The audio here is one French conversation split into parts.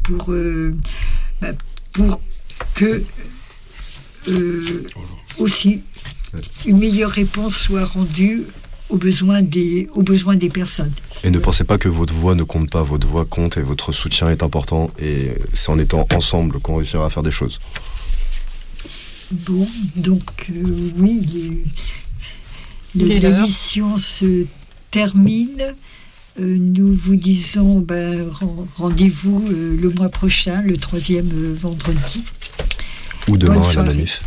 pour que aussi une meilleure réponse soit rendue aux besoins des personnes. Et ne pensez pas que votre voix ne compte pas, votre voix compte et votre soutien est important, et c'est en étant ensemble qu'on réussira à faire des choses. Bon, donc oui, l'émission se termine. Nous vous disons rendez-vous le mois prochain, le 3e vendredi. Ou demain à la manif.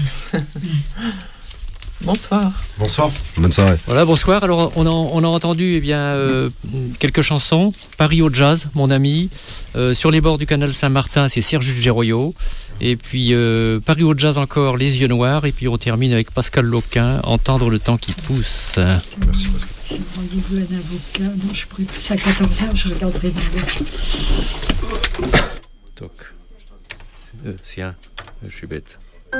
Bonsoir. Bonsoir. Bonne soirée. Voilà, bonsoir. Alors, on a entendu quelques chansons. Paris au jazz, mon ami. Sur les bords du canal Saint-Martin, c'est Serge Géroyot. Et puis, Paris au jazz encore, Les Yeux Noirs. Et puis, on termine avec Pascal Loquin, Entendre le temps qui pousse. Merci, Pascal. J'ai rendez-vous à un avocat, donc je pourrais pousser à 14h, je regarderai dans le... Toc. Tiens, je suis bête.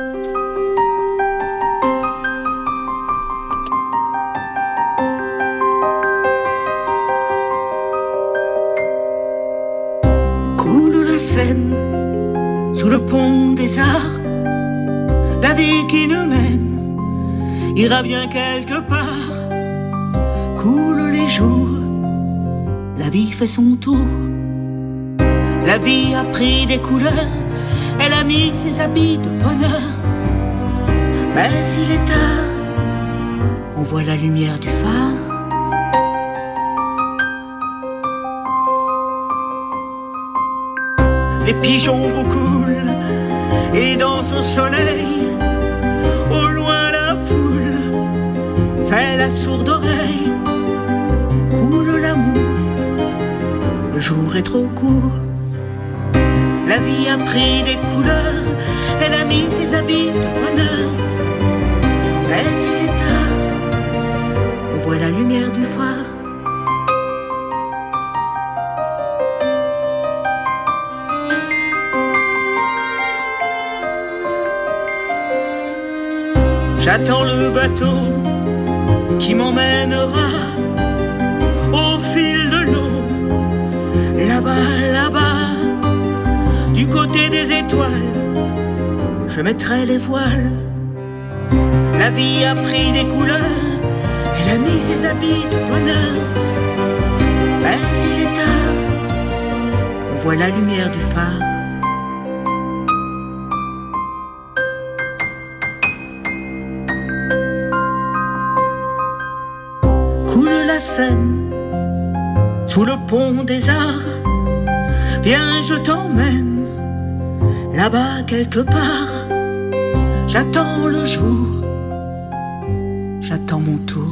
Coule la Seine sous le pont des Arts, la vie qui nous mène ira bien quelque part. Coulent les jours, la vie fait son tour. La vie a pris des couleurs, elle a mis ses habits de bonheur. Mais il est tard, on voit la lumière du phare. Les pigeons coulent et dansent au soleil. Au loin la foule fait la sourde oreille. Coule l'amour, le jour est trop court. La vie a pris des couleurs, elle a mis ses habits de bonheur. Mais il est tard, on voit la lumière du phare. J'attends le bateau qui m'emmènera au fil de l'eau, là-bas, là-bas, du côté des étoiles, je mettrai les voiles. La vie a pris des couleurs, elle a mis ses habits de bonheur. Mais il est tard, on voit la lumière du phare. Seine, sous le pont des Arts, viens je t'emmène, là-bas quelque part. J'attends le jour, j'attends mon tour.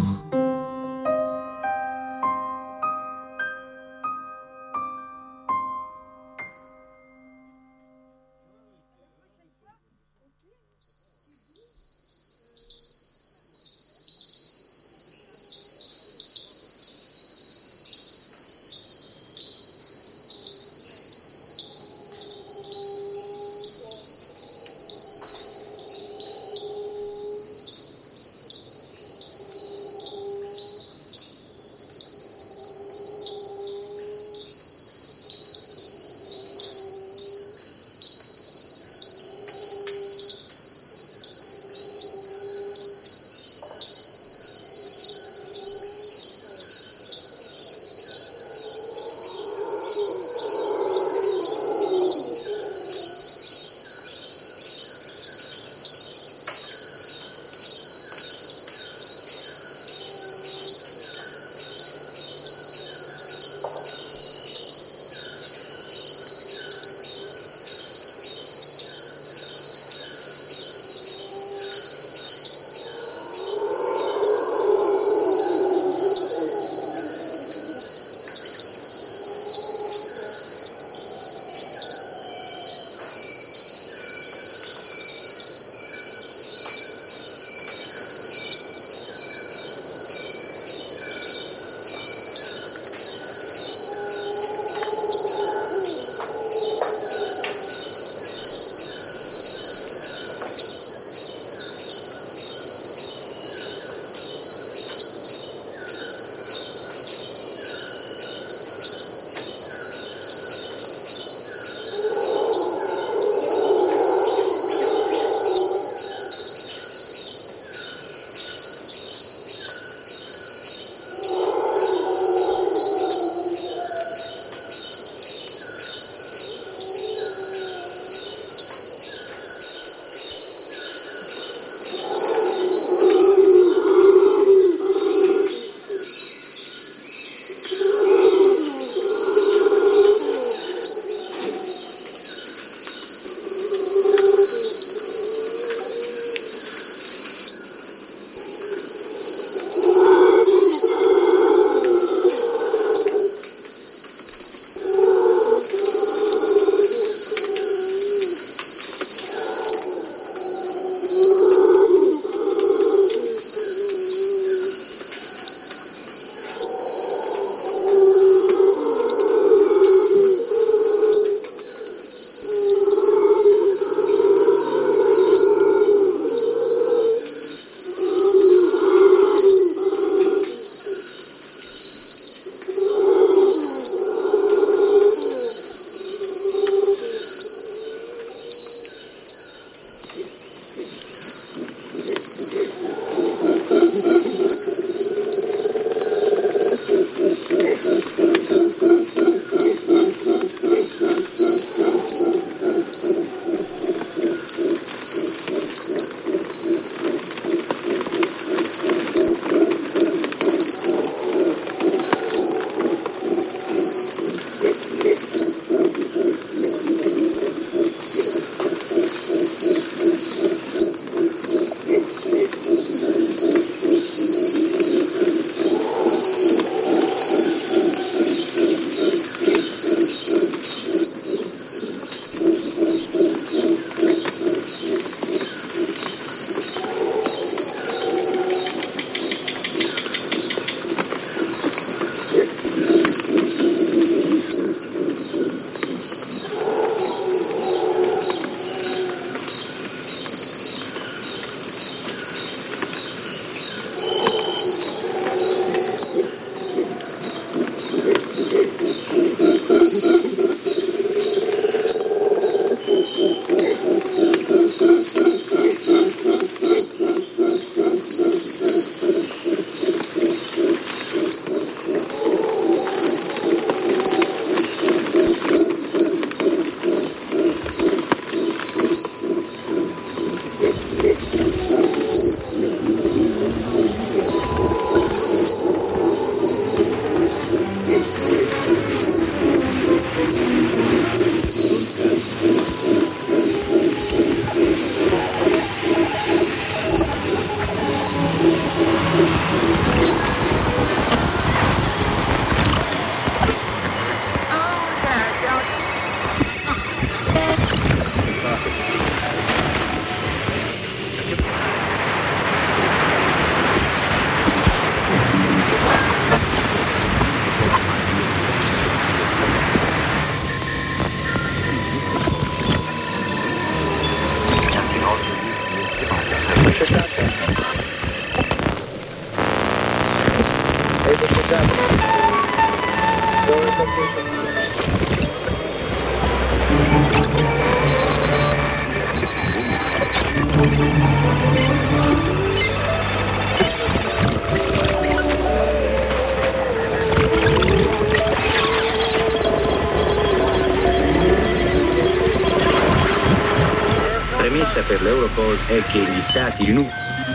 Premessa per l'Europol è che gli stati rinunciano.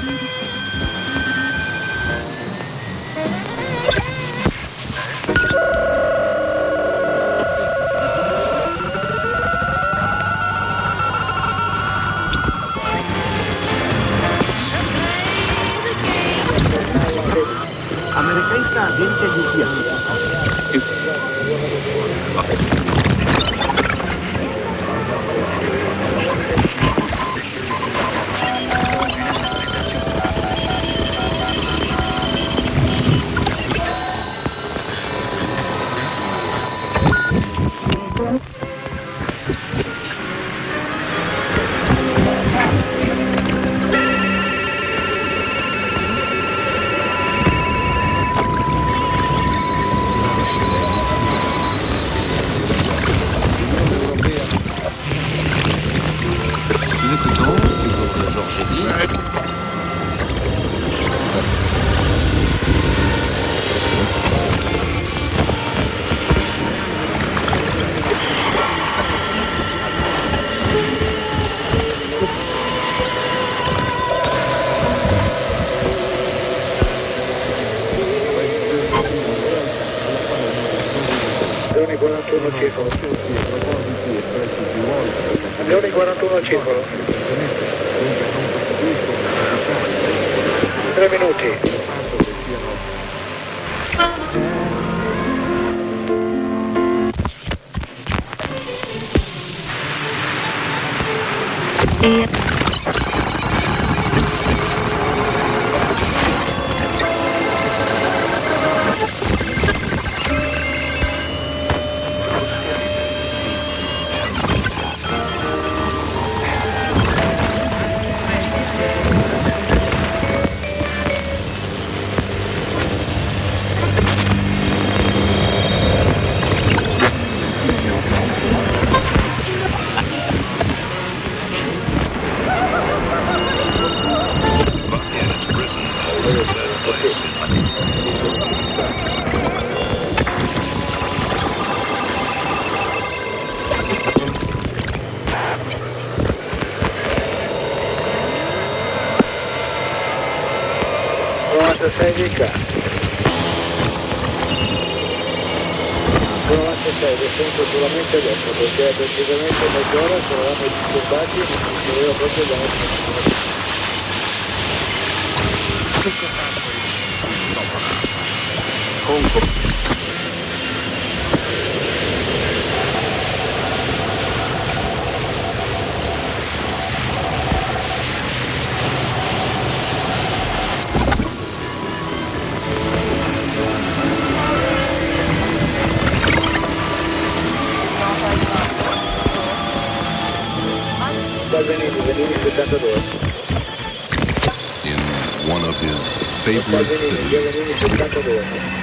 Amerykańska agencja GCA. Leone 41 al circolo. 3 minuti. Sei di qua. 96, descendo solamente adesso, perché precisamente mezz'ora saranno disturbati e non si doveva proprio dare. Venini 72. In one of his favorite cities. Venini 72.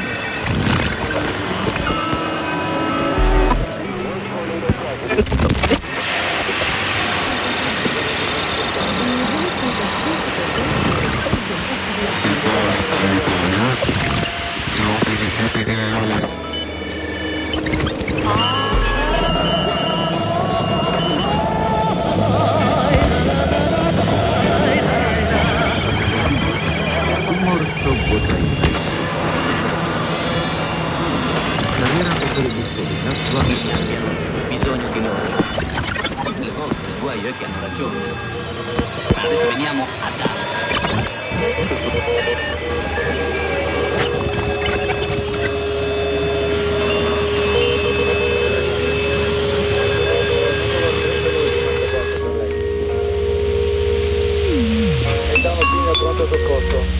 Bisogno di noi. Il guaio è che hanno ragione. Adesso veniamo a dare. Metano Pino, pronto soccorso.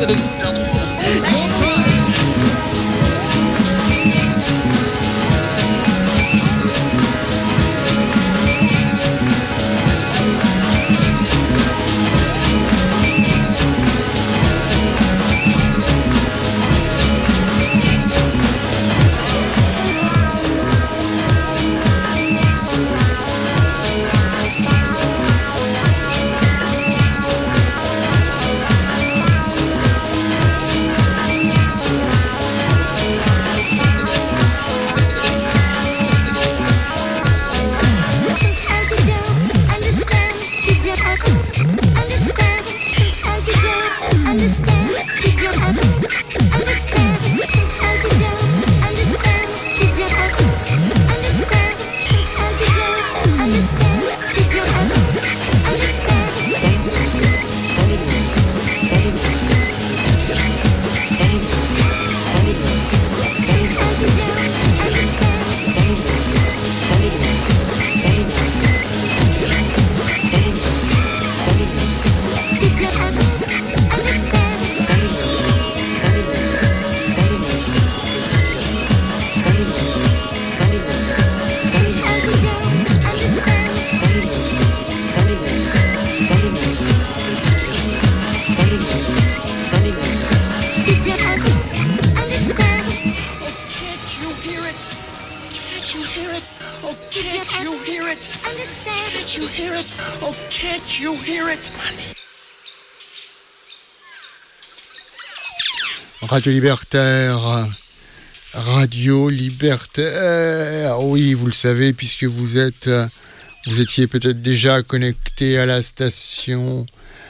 Radio Libertaire, Radio Libertaire, oui, vous le savez, puisque vous étiez peut-être déjà connecté à la station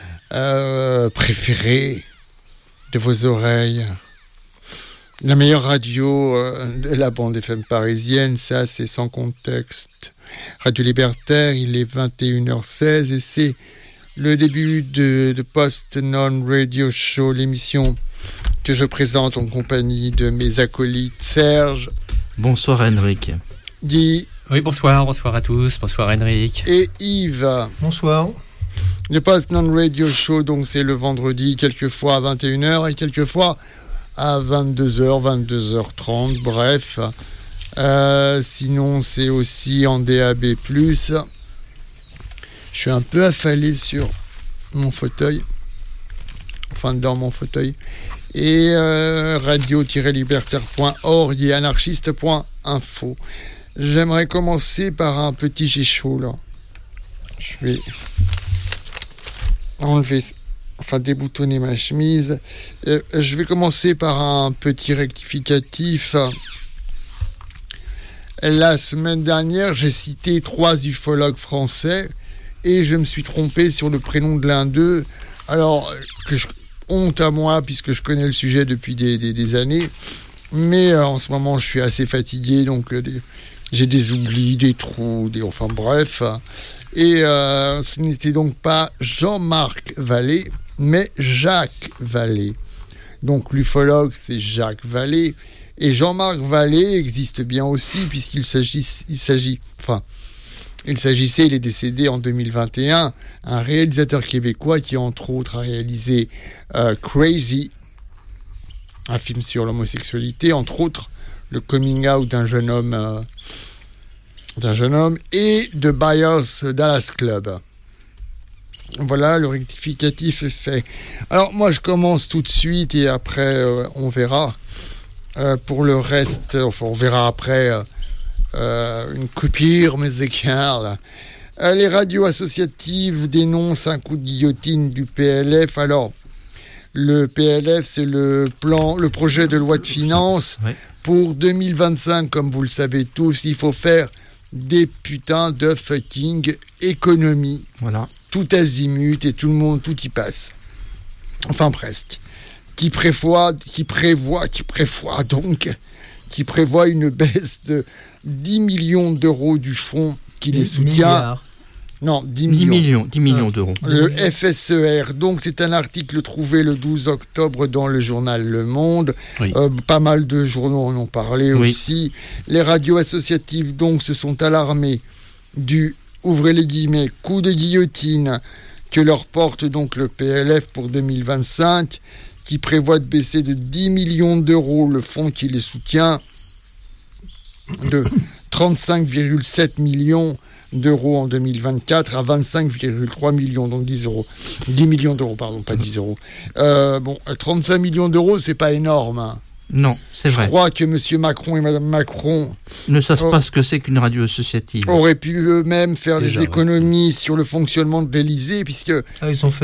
préférée de vos oreilles. La meilleure radio de la bande FM parisienne, ça c'est sans contexte. Radio Libertaire, il est 21h16 et c'est le début de Post Non Radio Show, l'émission que je présente en compagnie de mes acolytes Serge. Bonsoir Henrik. Guy. Oui, bonsoir à tous, bonsoir Henrik. Et Yves. Bonsoir. Le Post Non Radio Show, donc c'est le vendredi, quelquefois à 21h et quelquefois à 22h, 22h30, bref. Sinon, c'est aussi en DAB+. Je suis un peu affalé sur mon fauteuil. Enfin, dans mon fauteuil. Et radio-libertaire.org et anarchiste.info. J'aimerais commencer par un petit... J'ai chaud, là. Je vais enlever... Enfin, déboutonner ma chemise. Je vais commencer par un petit rectificatif. La semaine dernière, j'ai cité 3 ufologues français et je me suis trompé sur le prénom de l'un d'eux. Alors, honte à moi, puisque je connais le sujet depuis des années. Mais en ce moment, je suis assez fatigué, donc j'ai des oublis, des trous, enfin bref. Et ce n'était donc pas Jean-Marc Vallée, mais Jacques Vallée. Donc l'ufologue, c'est Jacques Vallée. Et Jean-Marc Vallée existe bien aussi, puisqu'il s'agissait, il est décédé en 2021, un réalisateur québécois qui, entre autres, a réalisé Crazy, un film sur l'homosexualité, entre autres, le coming out d'un jeune homme, et The Buyers Dallas Club. Voilà, le rectificatif est fait. Alors, moi, je commence tout de suite et après, on verra. Pour le reste, enfin, on verra après une coupure musicale. Les radios associatives dénoncent un coup de guillotine du PLF. Alors, le PLF, c'est le projet de loi de finances pour 2025. Comme vous le savez tous, il faut faire des putains de fucking économies. Voilà. Tout azimut et tout le monde, tout y passe. Enfin, presque. Qui prévoit une baisse de 10 millions d'euros du fonds qui les soutient. Non, 10 millions d'euros. Le FSER, donc c'est un article trouvé le 12 octobre dans le journal Le Monde. Oui. Pas mal de journaux en ont parlé aussi. Les radios associatives donc se sont alarmées du, ouvrez les guillemets, coup de guillotine que leur porte donc le PLF pour 2025, qui prévoit de baisser de 10 millions d'euros le fonds qui les soutient, de 35,7 millions d'euros en 2024 à 25,3 millions, donc 10 millions d'euros, pardon, pas 10 euros. 35 millions d'euros, c'est pas énorme. Hein. Non, c'est vrai. Je crois que M. Macron et Mme Macron ne savent pas ce que c'est qu'une radio associative. Auraient pu eux-mêmes faire des économies sur le fonctionnement de l'Élysée, puisque... Ils ont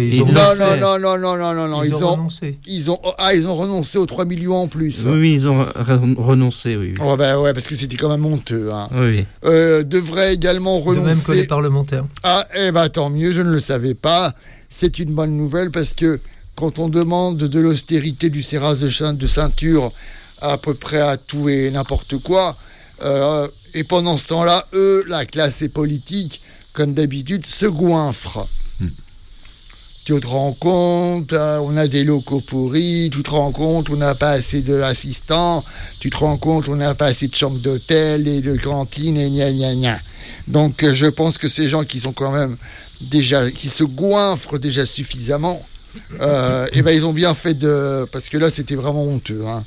renoncé. Ils ont renoncé aux 3 millions en plus. Oui, ils ont renoncé, oui. Oh, ouais, parce que c'était quand même honteux. Hein. Oui. Devrait également renoncer... De même que les parlementaires. Tant mieux, je ne le savais pas. C'est une bonne nouvelle, parce que quand on demande de l'austérité, du serrage de ceinture à peu près à tout et n'importe quoi, et pendant ce temps-là, la classe politique, comme d'habitude, se goinfre. Tu te rends compte, on a des locaux pourris, tu te rends compte, on n'a pas assez d'assistants, tu te rends compte, on n'a pas assez de chambres d'hôtel et de cantines, et gna gna gna. Donc je pense que ces gens qui sont quand même déjà, qui se goinfrent déjà suffisamment, ils ont bien fait parce que là c'était vraiment honteux. Hein.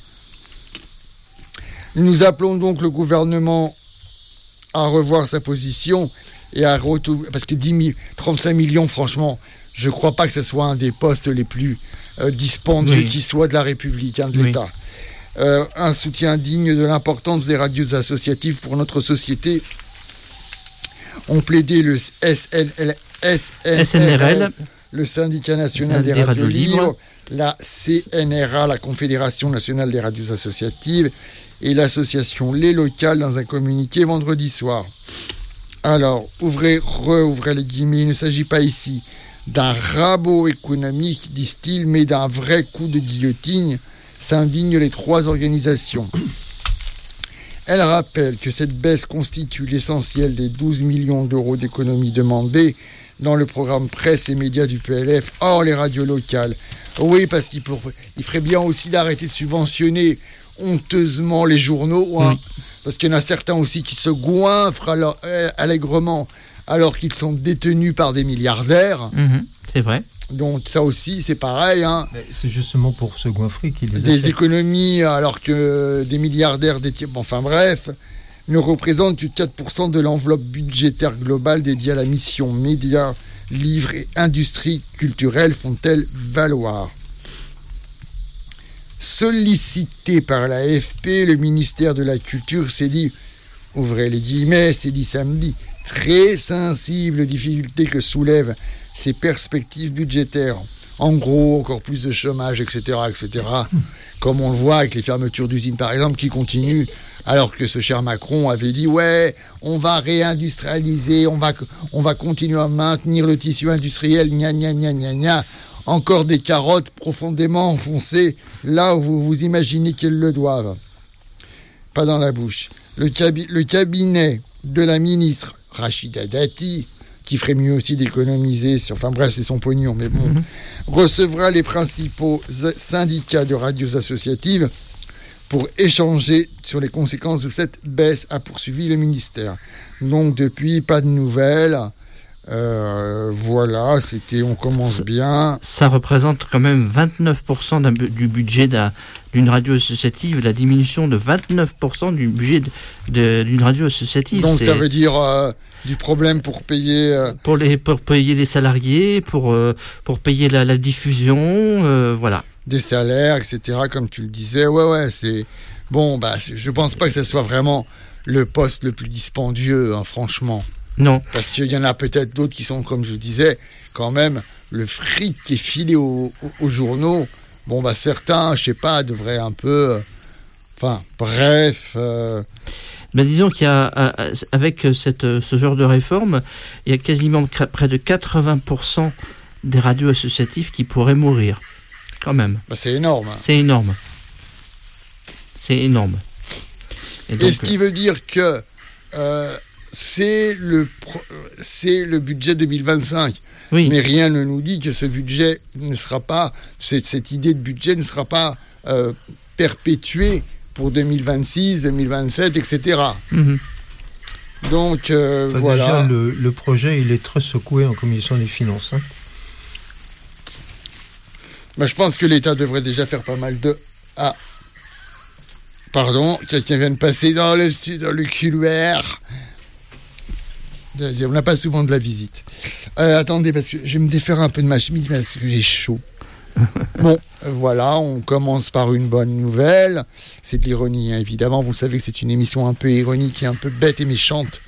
Nous appelons donc le gouvernement à revoir sa position et à parce que 35 millions, franchement, je ne crois pas que ce soit un des postes les plus dispendieux qui soit de la République, de l'État. Un soutien digne de l'importance des radios associatives pour notre société. On plaidait le SNRL, le Syndicat national des radios libres, la CNRA, la Confédération nationale des radios associatives, et l'association Les Locales dans un communiqué vendredi soir. Alors, ouvrez les guillemets, il ne s'agit pas ici d'un rabot économique, disent-ils, mais d'un vrai coup de guillotine, s'indignent les trois organisations. Elle rappelle que cette baisse constitue l'essentiel des 12 millions d'euros d'économies demandées dans le programme presse et médias du PLF, hors les radios locales. Oui, parce qu'il ferait bien aussi d'arrêter de subventionner honteusement les journaux, hein, parce qu'il y en a certains aussi qui se goinfrent allègrement alors qu'ils sont détenus par des milliardaires. C'est vrai. Donc ça aussi, c'est pareil. Hein. C'est justement pour se goinfrer qu'ils les des économies alors que des milliardaires détiennent... Enfin bref, ne représentent que 4% de l'enveloppe budgétaire globale dédiée à la mission médias, livres et industrie culturelle, font-elles valoir. Sollicité par l'AFP, le ministère de la Culture s'est dit, ouvrez les guillemets, s'est dit samedi, très sensible aux difficultés que soulèvent ces perspectives budgétaires. En gros, encore plus de chômage, etc., etc. Comme on le voit avec les fermetures d'usines, par exemple, qui continuent, alors que ce cher Macron avait dit, ouais, on va réindustrialiser, on va continuer à maintenir le tissu industriel, gna gna gna gna gna. Encore des carottes profondément enfoncées là où vous imaginez qu'elles le doivent. Pas dans la bouche. Le cabinet de la ministre Rachida Dati, qui ferait mieux aussi d'économiser, enfin bref, c'est son pognon, mais bon, recevra les principaux syndicats de radios associatives pour échanger sur les conséquences de cette baisse, a poursuivi le ministère. Donc depuis, pas de nouvelles. Voilà, on commence bien. Ça représente quand même 29% du budget d'une radio associative, la diminution de 29% du budget d'une radio associative. Donc ça veut dire du problème pour payer... Pour payer les salariés, pour payer la diffusion, voilà. Des salaires, etc., comme tu le disais. Ouais, c'est... Bon, je pense pas que ce soit vraiment le poste le plus dispendieux, hein, franchement. Non. Parce qu'il y en a peut-être d'autres qui sont, comme je disais, quand même, le fric qui est filé aux journaux. Bon, certains, je sais pas, devraient un peu... Enfin, bref... disons qu'il y a, avec ce genre de réforme, il y a quasiment près de 80% des radios associatives qui pourraient mourir. Quand même. C'est énorme. Hein. C'est énorme. C'est énorme. Et donc, ce qui veut dire que... c'est le budget 2025. Oui. Mais rien ne nous dit que ce budget ne sera pas, cette idée de budget ne sera pas perpétuée pour 2026, 2027, etc. Donc, voilà. Déjà, le projet, il est très secoué en commission des finances. Hein. Bah, je pense que l'État devrait déjà faire pas mal de... Ah. Pardon, quelqu'un vient de passer dans le couloir. On n'a pas souvent de la visite. Attendez, parce que je vais me défaire un peu de ma chemise parce que j'ai chaud. Bon, voilà, on commence par une bonne nouvelle. C'est de l'ironie, hein, évidemment. Vous savez que c'est une émission un peu ironique et un peu bête et méchante.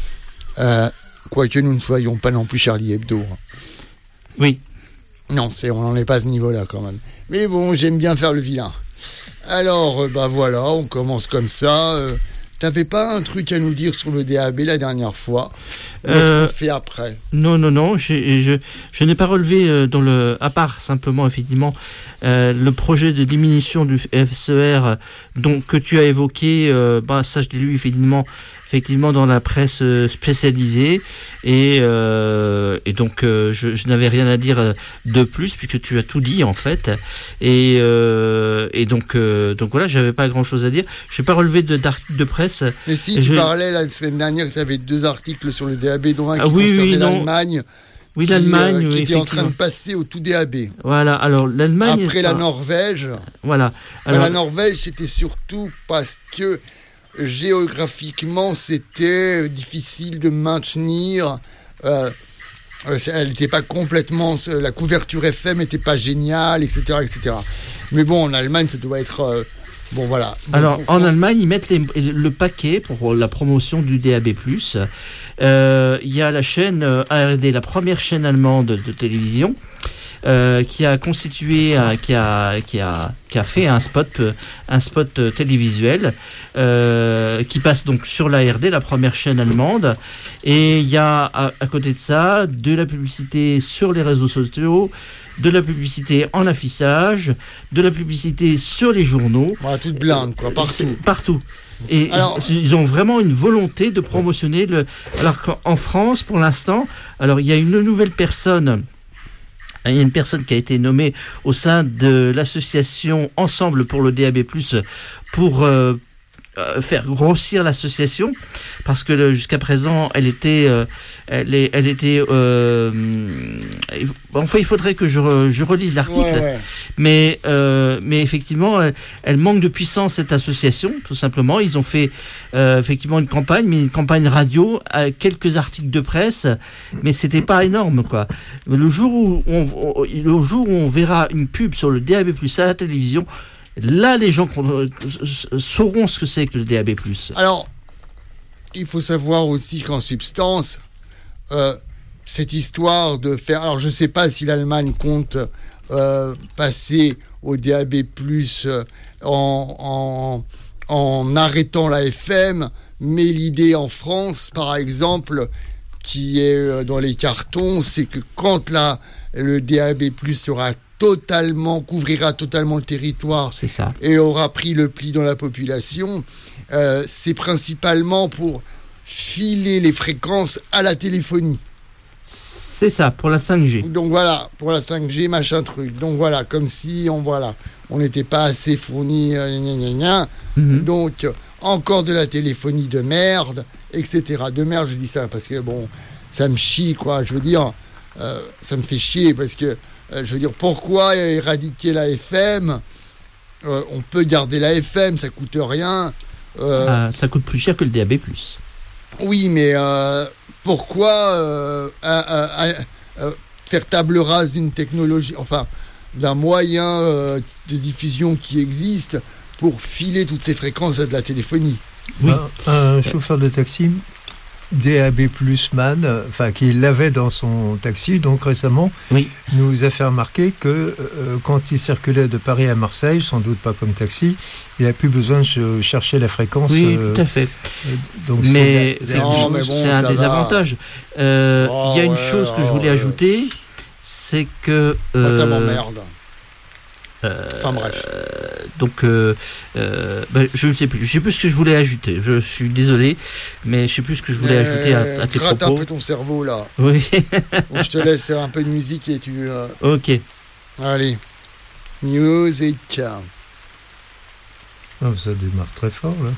Quoique nous ne soyons pas non plus Charlie Hebdo. Hein. Oui. Non, on n'en est pas à ce niveau-là quand même. Mais bon, j'aime bien faire le vilain. Alors, voilà, on commence comme ça. T'avais pas un truc à nous dire sur le DAB la dernière fois? Qu'est-ce qu'on fait après? Non. Je n'ai pas relevé à part simplement effectivement le projet de diminution du FCER que tu as évoqué. Ça je l'ai lu effectivement dans la presse spécialisée et donc je n'avais rien à dire de plus puisque tu as tout dit en fait et donc voilà, j'avais pas grand chose à dire. Je n'ai pas relevé d'articles de presse. Mais si tu parlais la semaine dernière que tu avais 2 articles sur le DAB dont un qui concernait l'Allemagne. Oui, l'Allemagne, qui était en train de passer au tout DAB. Voilà, alors l'Allemagne... Après la Norvège. Voilà. Alors, la Norvège, c'était surtout parce que géographiquement, c'était difficile de maintenir. Elle n'était pas complètement... La couverture FM n'était pas géniale, etc., etc. Mais bon, en Allemagne, ça doit être... bon, voilà. Alors, en Allemagne, ils mettent le paquet pour la promotion du DAB+. Il y a la chaîne ARD, la première chaîne allemande de télévision, qui a constitué, qui a fait un spot télévisuel qui passe donc sur l'ARD, la première chaîne allemande. Et il y a à côté de ça de la publicité sur les réseaux sociaux, de la publicité en affichage, de la publicité sur les journaux. Voilà, toute blinde, quoi, partout. Et alors, ils ont vraiment une volonté de promotionner alors qu'en France, pour l'instant, alors il y a une nouvelle personne. Il y a une personne qui a été nommée au sein de l'association Ensemble pour le DAB+, pour faire grossir l'association, parce que jusqu'à présent, elle était enfin, il faudrait que je relise l'article, ouais. Mais effectivement, elle manque de puissance, cette association, tout simplement. Ils ont fait effectivement une campagne, mais une campagne radio, quelques articles de presse, mais c'était pas énorme, quoi. Le jour où on verra une pub sur le DAB+ à la télévision, là, les gens sauront ce que c'est que le DAB+. Alors, il faut savoir aussi qu'en substance, cette histoire de faire... Alors, je ne sais pas si l'Allemagne compte passer au DAB+, en arrêtant la FM, mais l'idée en France, par exemple, qui est dans les cartons, c'est que quand le DAB+ sera couvrira totalement le territoire, c'est ça, et aura pris le pli dans la population, c'est principalement pour filer les fréquences à la téléphonie. C'est ça, pour la 5G. Donc voilà, pour la 5G, machin truc. Donc voilà, comme si on n'était pas assez fourni, Donc, encore de la téléphonie de merde, etc. De merde, je dis ça parce que bon, ça me chie, quoi. Je veux dire, ça me fait chier parce que je veux dire, pourquoi éradiquer la FM? On peut garder la FM, ça coûte rien. Ça coûte plus cher que le DAB+. Oui, mais pourquoi faire table rase d'une technologie, enfin, d'un moyen de diffusion qui existe pour filer toutes ces fréquences de la téléphonie? Oui. Un chauffeur de taxi DAB+ man, enfin qui l'avait dans son taxi, donc récemment, oui, nous a fait remarquer que quand il circulait de Paris à Marseille, sans doute pas comme taxi, il n'a plus besoin de chercher la fréquence. Oui, tout à fait. Donc mais c'est un des avantages. Il y a une chose que je voulais ajouter, c'est que... ça m'emmerde. Enfin bref. Donc, je ne sais plus. Je ne sais plus ce que je voulais ajouter. Je suis désolé, mais je ne sais plus ce que je voulais ajouter à tes propos. Gratte un peu ton cerveau là. Oui. Bon, je te laisse un peu de musique et tu. Ok. Allez. Music. Oh, ça démarre très fort là.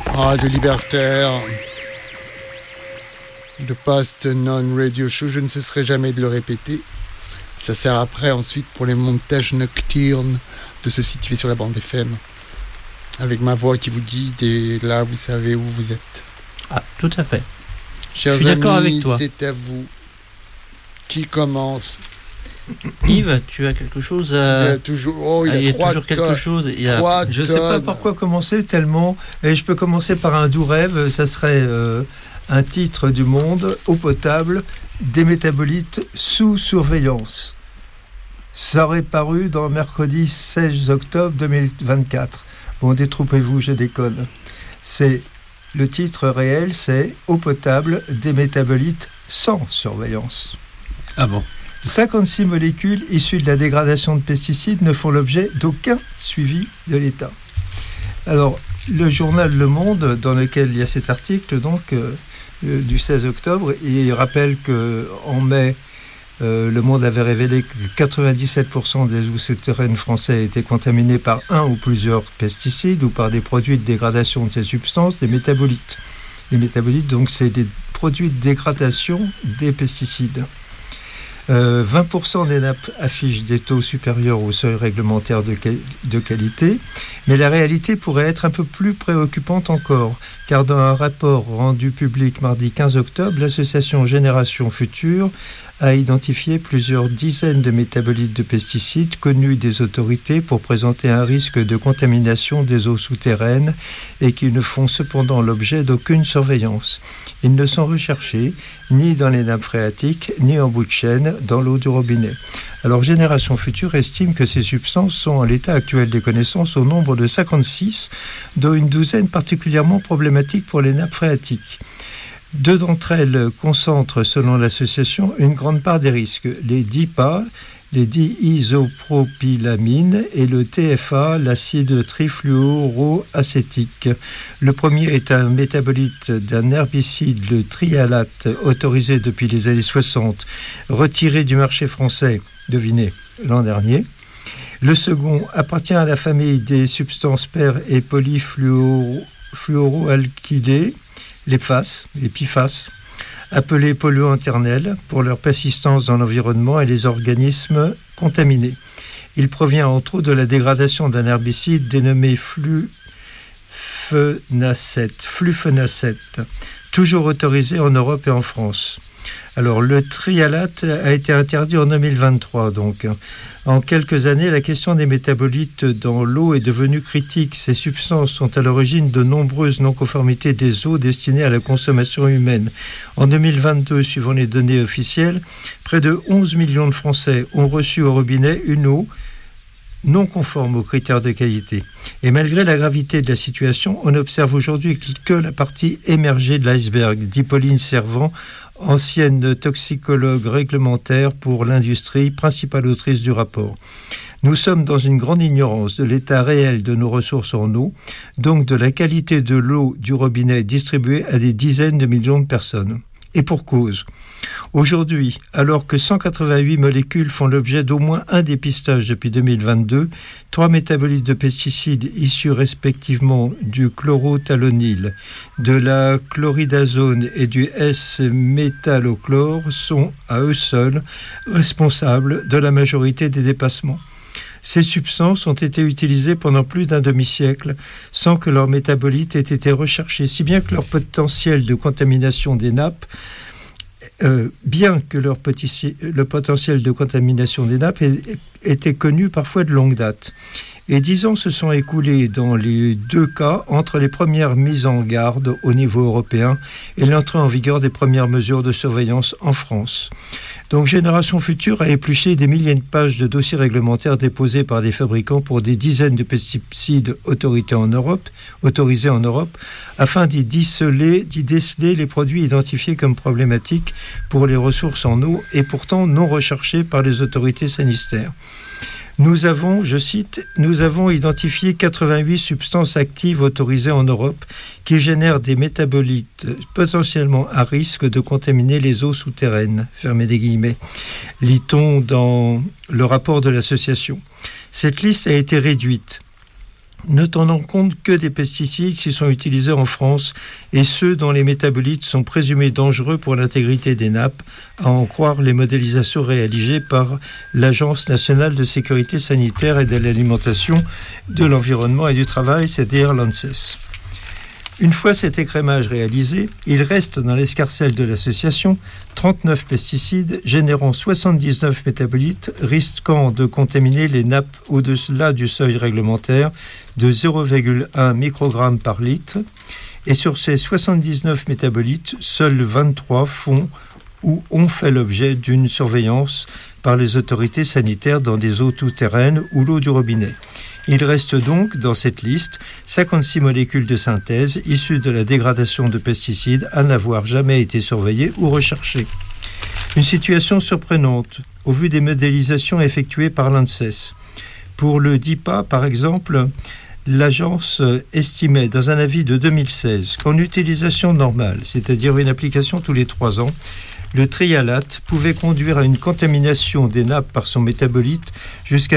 Ah, de libertaire. De Past Non Radio Show, je ne cesserai jamais de le répéter. Ça sert après, ensuite, pour les montages nocturnes, de se situer sur la bande FM. Avec ma voix qui vous guide, et là, vous savez où vous êtes. Ah, tout à fait. Chers je suis d'accord amis, avec toi. C'est à vous. Qui commence? Yves, tu as quelque chose à... Il y a toujours, il y a toujours quelque chose. Je ne sais pas par quoi commencer tellement. Et je peux commencer par un doux rêve. Ça serait un titre du Monde, eau potable, des métabolites sous surveillance. Ça aurait paru dans mercredi 16 octobre 2024. Bon, détrompez-vous, je déconne. Le titre réel, c'est eau potable, des métabolites sans surveillance. Ah bon? 56 molécules issues de la dégradation de pesticides ne font l'objet d'aucun suivi de l'État. Alors, le journal Le Monde, dans lequel il y a cet article, donc, du 16 octobre, il rappelle qu'en mai, Le Monde avait révélé que 97% des eaux souterraines français étaient contaminés par un ou plusieurs pesticides ou par des produits de dégradation de ces substances, des métabolites. Les métabolites, donc, c'est des produits de dégradation des pesticides. 20% des nappes affichent des taux supérieurs au seuil réglementaire de qualité, mais la réalité pourrait être un peu plus préoccupante encore, car dans un rapport rendu public mardi 15 octobre, l'association Génération Future a identifié plusieurs dizaines de métabolites de pesticides connus des autorités pour présenter un risque de contamination des eaux souterraines et qui ne font cependant l'objet d'aucune surveillance. Ils ne sont recherchés ni dans les nappes phréatiques, ni en bout de chaîne dans l'eau du robinet. Alors Génération Future estime que ces substances sont, en l'état actuel des connaissances, au nombre de 56, dont une douzaine particulièrement problématiques pour les nappes phréatiques. 2 d'entre elles concentrent, selon l'association, une grande part des risques. Les DIPA, les diisopropylamines et le TFA, l'acide trifluoroacétique. Le premier est un métabolite d'un herbicide, le trialate, autorisé depuis les années 60, retiré du marché français, devinez, l'an dernier. Le second appartient à la famille des substances per- et polyfluoroalkylées, les PFAS, appelés polluants éternels pour leur persistance dans l'environnement et les organismes contaminés. Il provient entre autres de la dégradation d'un herbicide dénommé flufenacet, toujours autorisé en Europe et en France. Alors, le trialate a été interdit en 2023. Donc, en quelques années, la question des métabolites dans l'eau est devenue critique. Ces substances sont à l'origine de nombreuses non-conformités des eaux destinées à la consommation humaine. En 2022, suivant les données officielles, près de 11 millions de Français ont reçu au robinet une eau non conforme aux critères de qualité. Et malgré la gravité de la situation, on observe aujourd'hui que la partie émergée de l'iceberg, dit Pauline Servant, ancienne toxicologue réglementaire pour l'industrie, principale autrice du rapport. Nous sommes dans une grande ignorance de l'état réel de nos ressources en eau, donc de la qualité de l'eau du robinet distribuée à des dizaines de millions de personnes. Et pour cause. Aujourd'hui, alors que 188 molécules font l'objet d'au moins un dépistage depuis 2022, 3 métabolites de pesticides issus respectivement du chlorothalonil, de la chloridazone et du S-métallochlore sont, à eux seuls, responsables de la majorité des dépassements. Ces substances ont été utilisées pendant plus d'un demi-siècle sans que leurs métabolites aient été recherchés, si bien que leur potentiel de contamination des nappes, le potentiel de contamination des nappes était connu parfois de longue date. Et 10 ans se sont écoulés dans les 2 cas entre les premières mises en garde au niveau européen et l'entrée en vigueur des premières mesures de surveillance en France. Donc Génération Future a épluché des milliers de pages de dossiers réglementaires déposés par des fabricants pour des dizaines de pesticides autorisés en Europe, afin d'y déceler les produits identifiés comme problématiques pour les ressources en eau et pourtant non recherchés par les autorités sanitaires. Nous avons, je cite, nous avons identifié 88 substances actives autorisées en Europe qui génèrent des métabolites potentiellement à risque de contaminer les eaux souterraines. Fermez les guillemets. Lit-on dans le rapport de l'association. Cette liste a été réduite ne tenant compte que des pesticides qui sont utilisés en France et ceux dont les métabolites sont présumés dangereux pour l'intégrité des nappes, à en croire les modélisations réalisées par l'Agence nationale de sécurité sanitaire et de l'alimentation, de l'environnement et du travail, c'est-à-dire l'ANSES. Une fois cet écrémage réalisé, il reste dans l'escarcelle de l'association 39 pesticides générant 79 métabolites risquant de contaminer les nappes au-delà du seuil réglementaire de 0,1 microgramme par litre. Et sur ces 79 métabolites, seuls 23 font ou ont fait l'objet d'une surveillance par les autorités sanitaires dans des eaux souterraines ou l'eau du robinet. Il reste donc dans cette liste 56 molécules de synthèse issues de la dégradation de pesticides à n'avoir jamais été surveillées ou recherchées. Une situation surprenante au vu des modélisations effectuées par l'ANSES. Pour le DIPA, par exemple, l'agence estimait dans un avis de 2016 qu'en utilisation normale, c'est-à-dire une application tous les 3 ans, le trialate pouvait conduire à une contamination des nappes par son métabolite jusqu'à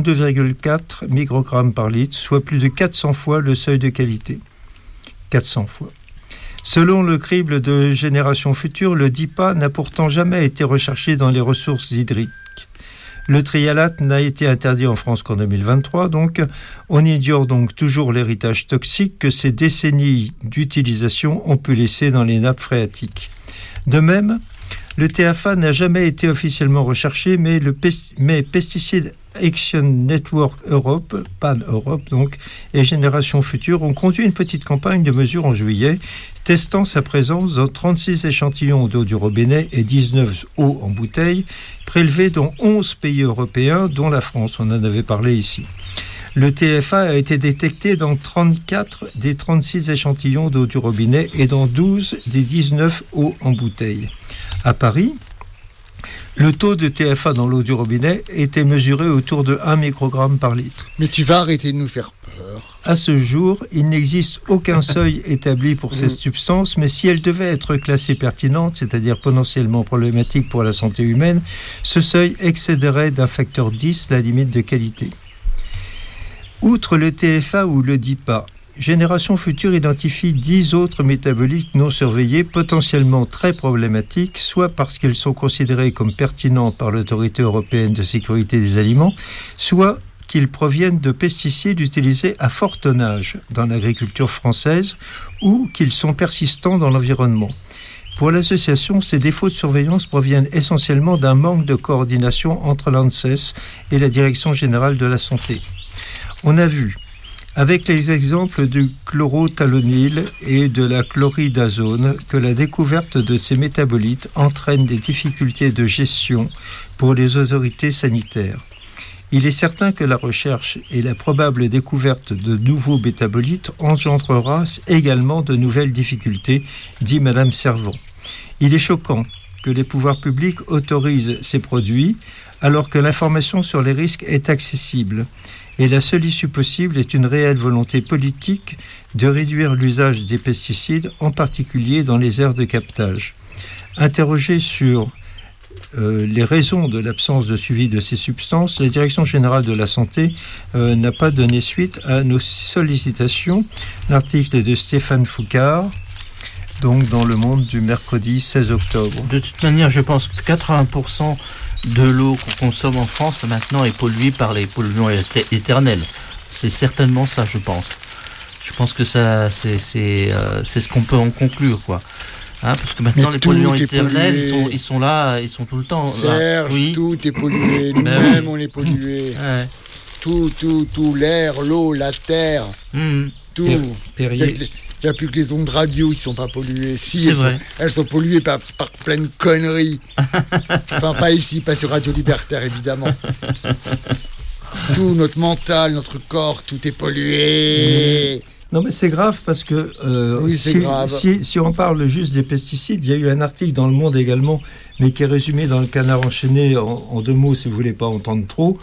42,4 microgrammes par litre, soit plus de 400 fois le seuil de qualité. 400 fois. Selon le crible de Génération Future, le DIPA n'a pourtant jamais été recherché dans les ressources hydriques. Le trialate n'a été interdit en France qu'en 2023, donc on ignore donc toujours l'héritage toxique que ces décennies d'utilisation ont pu laisser dans les nappes phréatiques. De même, le TFA n'a jamais été officiellement recherché, mais Pesticide Action Network Europe, PAN Europe donc, et Génération Future ont conduit une petite campagne de mesure en juillet, testant sa présence dans 36 échantillons d'eau du robinet et 19 eaux en bouteille, prélevés dans 11 pays européens, dont la France, on en avait parlé ici. Le TFA a été détecté dans 34 des 36 échantillons d'eau du robinet et dans 12 des 19 eaux en bouteille. À Paris, le taux de TFA dans l'eau du robinet était mesuré autour de 1 microgramme par litre. Mais tu vas arrêter de nous faire peur. À ce jour, il n'existe aucun seuil établi pour cette substance, mais si elle devait être classée pertinente, c'est-à-dire potentiellement problématique pour la santé humaine, ce seuil excéderait d'un facteur 10 la limite de qualité. Outre le TFA ou le DIPA, Génération Future identifie 10 autres métabolites non surveillés potentiellement très problématiques, soit parce qu'ils sont considérés comme pertinents par l'Autorité européenne de sécurité des aliments, soit qu'ils proviennent de pesticides utilisés à fort tonnage dans l'agriculture française ou qu'ils sont persistants dans l'environnement. Pour l'association, ces défauts de surveillance proviennent essentiellement d'un manque de coordination entre l'ANSES et la Direction générale de la santé. On a vu, avec les exemples du chlorothalonil et de la chloridazone, que la découverte de ces métabolites entraîne des difficultés de gestion pour les autorités sanitaires. Il est certain que la recherche et la probable découverte de nouveaux métabolites engendrera également de nouvelles difficultés, dit Madame Servan. Il est choquant que les pouvoirs publics autorisent ces produits alors que l'information sur les risques est accessible. Et la seule issue possible est une réelle volonté politique de réduire l'usage des pesticides, en particulier dans les aires de captage. Interrogé sur les raisons de l'absence de suivi de ces substances, la Direction générale de la santé n'a pas donné suite à nos sollicitations. L'article est de Stéphane Foucard, donc dans Le Monde du mercredi 16 octobre. De toute manière, je pense que 80% de l'eau qu'on consomme en France maintenant est polluée par les polluants éternels. C'est certainement ça, je pense. Je pense que ça, c'est ce qu'on peut en conclure, quoi. Hein, parce que maintenant, les polluants éternels, ils sont là, ils sont tout le temps. Serge, là. Oui. Tout est pollué. Nous-mêmes, on est pollués. Ouais. Tout, l'air, l'eau, la terre, tout. Perrier. Il n'y a plus que les ondes radio qui ne sont pas polluées. Si, elles sont polluées par plein de conneries. Enfin, pas ici, pas sur Radio Libertaire, évidemment. Tout, notre mental, notre corps, tout est pollué. Non, mais c'est grave parce que oui, si on parle juste des pesticides, il y a eu un article dans Le Monde également, mais qui est résumé dans le Canard enchaîné en 2 mots, si vous ne voulez pas entendre trop.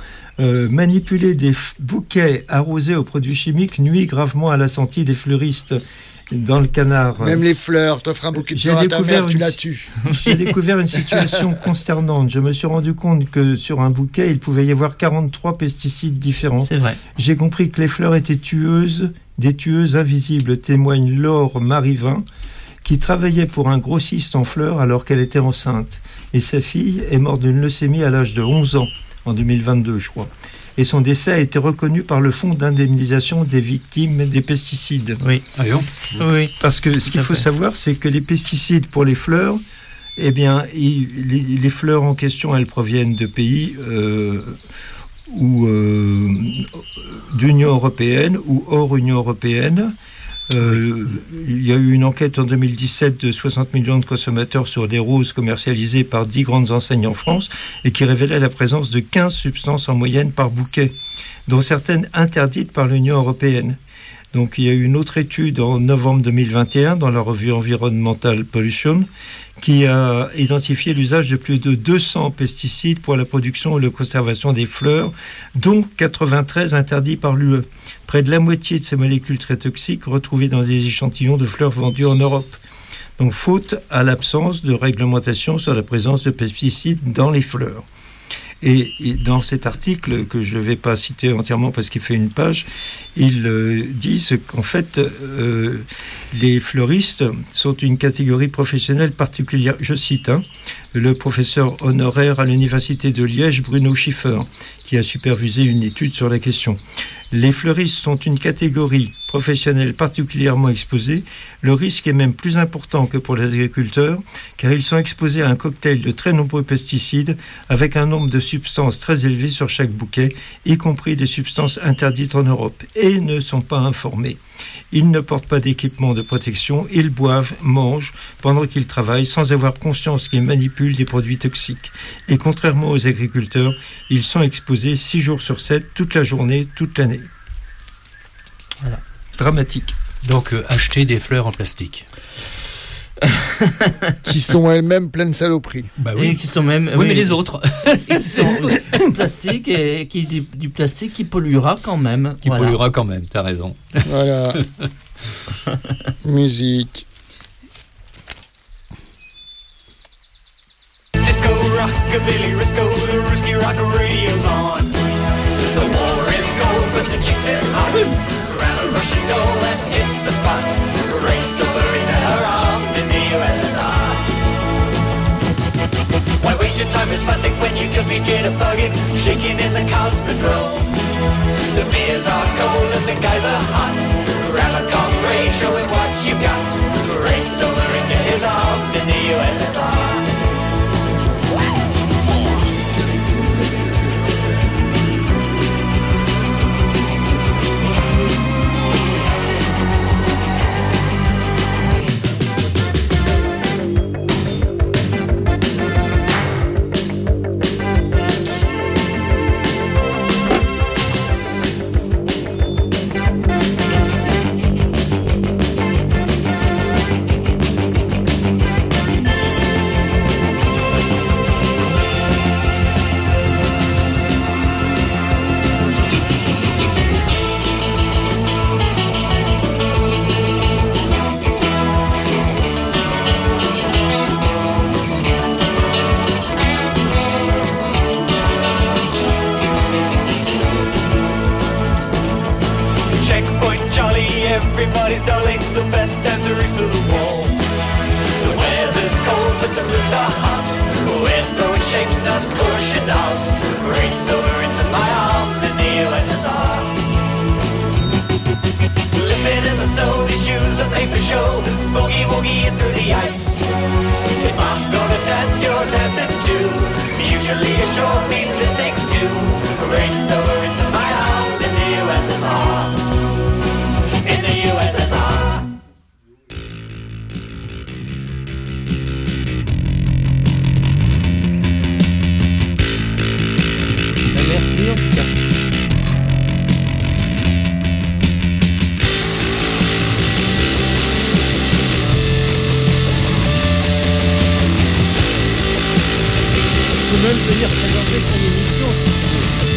Manipuler des bouquets arrosés aux produits chimiques nuit gravement à la santé des fleuristes dans le canard. Même les fleurs, t'offres un bouquet de fleurs à ta mère, tu la tues. J'ai découvert une situation consternante. Je me suis rendu compte que sur un bouquet, il pouvait y avoir 43 pesticides différents. C'est vrai. J'ai compris que les fleurs étaient tueuses, des tueuses invisibles, témoigne Laure Marivin, qui travaillait pour un grossiste en fleurs alors qu'elle était enceinte. Et sa fille est morte d'une leucémie à l'âge de 11 ans, en 2022, je crois. Et son décès a été reconnu par le Fonds d'indemnisation des victimes des pesticides. Oui. Ah bon ? Oui. Parce que ce qu'il faut savoir, c'est que les pesticides pour les fleurs, eh bien, les fleurs en question, elles proviennent de pays d'Union européenne ou hors Union européenne. Il y a eu une enquête en 2017 de 60 millions de consommateurs sur des roses commercialisées par 10 grandes enseignes en France et qui révélait la présence de 15 substances en moyenne par bouquet, dont certaines interdites par l'Union européenne. Donc il y a eu une autre étude en novembre 2021 dans la revue Environmental Pollution qui a identifié l'usage de plus de 200 pesticides pour la production et la conservation des fleurs, dont 93 interdits par l'UE. Près de la moitié de ces molécules très toxiques retrouvées dans des échantillons de fleurs vendus en Europe. Donc faute à l'absence de réglementation sur la présence de pesticides dans les fleurs. Et dans cet article, que je ne vais pas citer entièrement parce qu'il fait une page, ils disent qu'en fait, les fleuristes sont une catégorie professionnelle particulière. Je cite le professeur honoraire à l'Université de Liège, Bruno Schiffer, qui a supervisé une étude sur la question. Les fleuristes sont une catégorie professionnelle particulièrement exposée. Le risque est même plus important que pour les agriculteurs, car ils sont exposés à un cocktail de très nombreux pesticides, avec un nombre de substances très élevé sur chaque bouquet, y compris des substances interdites en Europe, et ne sont pas informés. Ils ne portent pas d'équipement de protection, ils boivent, mangent, pendant qu'ils travaillent, sans avoir conscience qu'ils manipulent des produits toxiques. Et contrairement aux agriculteurs, ils sont exposés 6 jours sur 7, toute la journée, toute l'année. Voilà. Dramatique. Donc, acheter des fleurs en plastique. Qui sont elles-mêmes pleines de saloperies. Bah oui. Et qui sont même. Oui, mais les autres. Et qui sont plastique et qui du plastique qui polluera quand même. Qui polluera quand même, t'as raison. Voilà. Musique. Disco, rockabilly, Risco, the Risky Rocker radio's on. The war is cold, but the chicks is hot. Grab a Russian doll and hits the spot. Race over into her arms in the USSR. Why waste your time responding when you could be jitterbugging, shaking in the Cosmodrome? The beers are cold and the guys are hot. Grab a comrade, show him what you got. Race over into his arms in the USSR. Everybody's darling, the best answer is to the wall. The weather's cold, but the roofs are hot. We're throwing shapes, not pushing knobs. Race over into my arms in the USSR. Slipping in the snow, these shoes are made for show. Boogie woogie through the ice. If I'm gonna dance, you're dancing too. Usually a short beat that takes two. Race over into my arms in the USSR. In the USSR. Merci en tout cas. Tu peux même venir présenter ton émission si tu veux.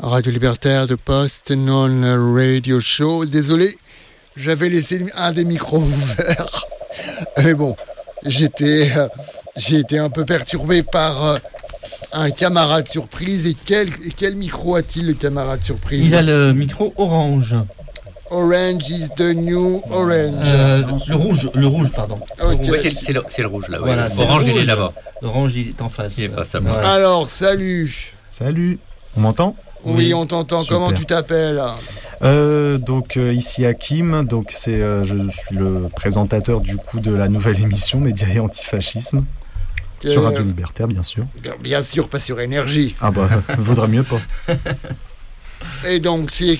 Radio Libertaire de Post Non Radio Show. Désolé, j'avais laissé un des micros ouverts. Mais bon, j'ai été un peu perturbé par un camarade surprise. Et quel micro a-t-il, le camarade surprise? Il a le micro orange. Orange is the new orange. Le rouge, pardon. Okay. Ouais, c'est le rouge là. Ouais. Voilà, Orange, il est là-bas. Orange, il est en face. Il est face à moi. Voilà. Alors, salut. Salut. On m'entend? Oui, on t'entend. Super. Comment tu t'appelles? Ici Hakim, je suis le présentateur du coup de la nouvelle émission Média et Antifascisme sur Radio Libertaire, bien sûr. Bien sûr, pas sur Énergie. Ah bah, vaudrait mieux pas. Et donc, c'est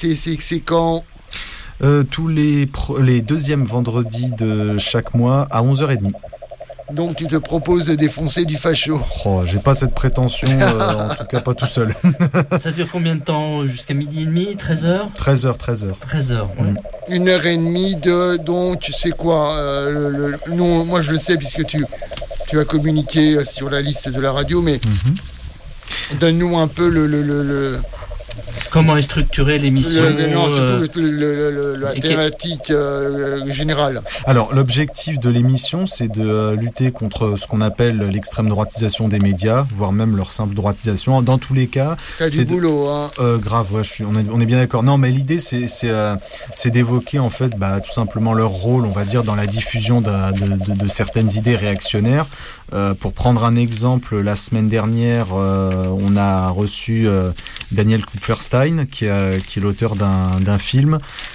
quand? Tous les deuxièmes vendredis de chaque mois à 11h30. Donc tu te proposes de défoncer du facho? Oh, j'ai pas cette prétention, en tout cas pas tout seul. Ça dure combien de temps? Jusqu'à midi et demi? 13h? 13h. 13h, ouais. 1h30 dont tu sais quoi, non, moi je le sais puisque tu as communiqué sur la liste de la radio, mais donne-nous un peu le comment est structurée l'émission? Non, surtout la thématique générale. Alors, l'objectif de l'émission, c'est de lutter contre ce qu'on appelle l'extrême droitisation des médias, voire même leur simple droitisation. Dans tous les cas, t'as du boulot, hein. Grave, ouais, on est bien d'accord. Non, mais l'idée, c'est d'évoquer en fait, tout simplement leur rôle, on va dire, dans la diffusion de certaines idées réactionnaires. Pour prendre un exemple, la semaine dernière, on a reçu Daniel Kupferstein, qui est l'auteur d'un film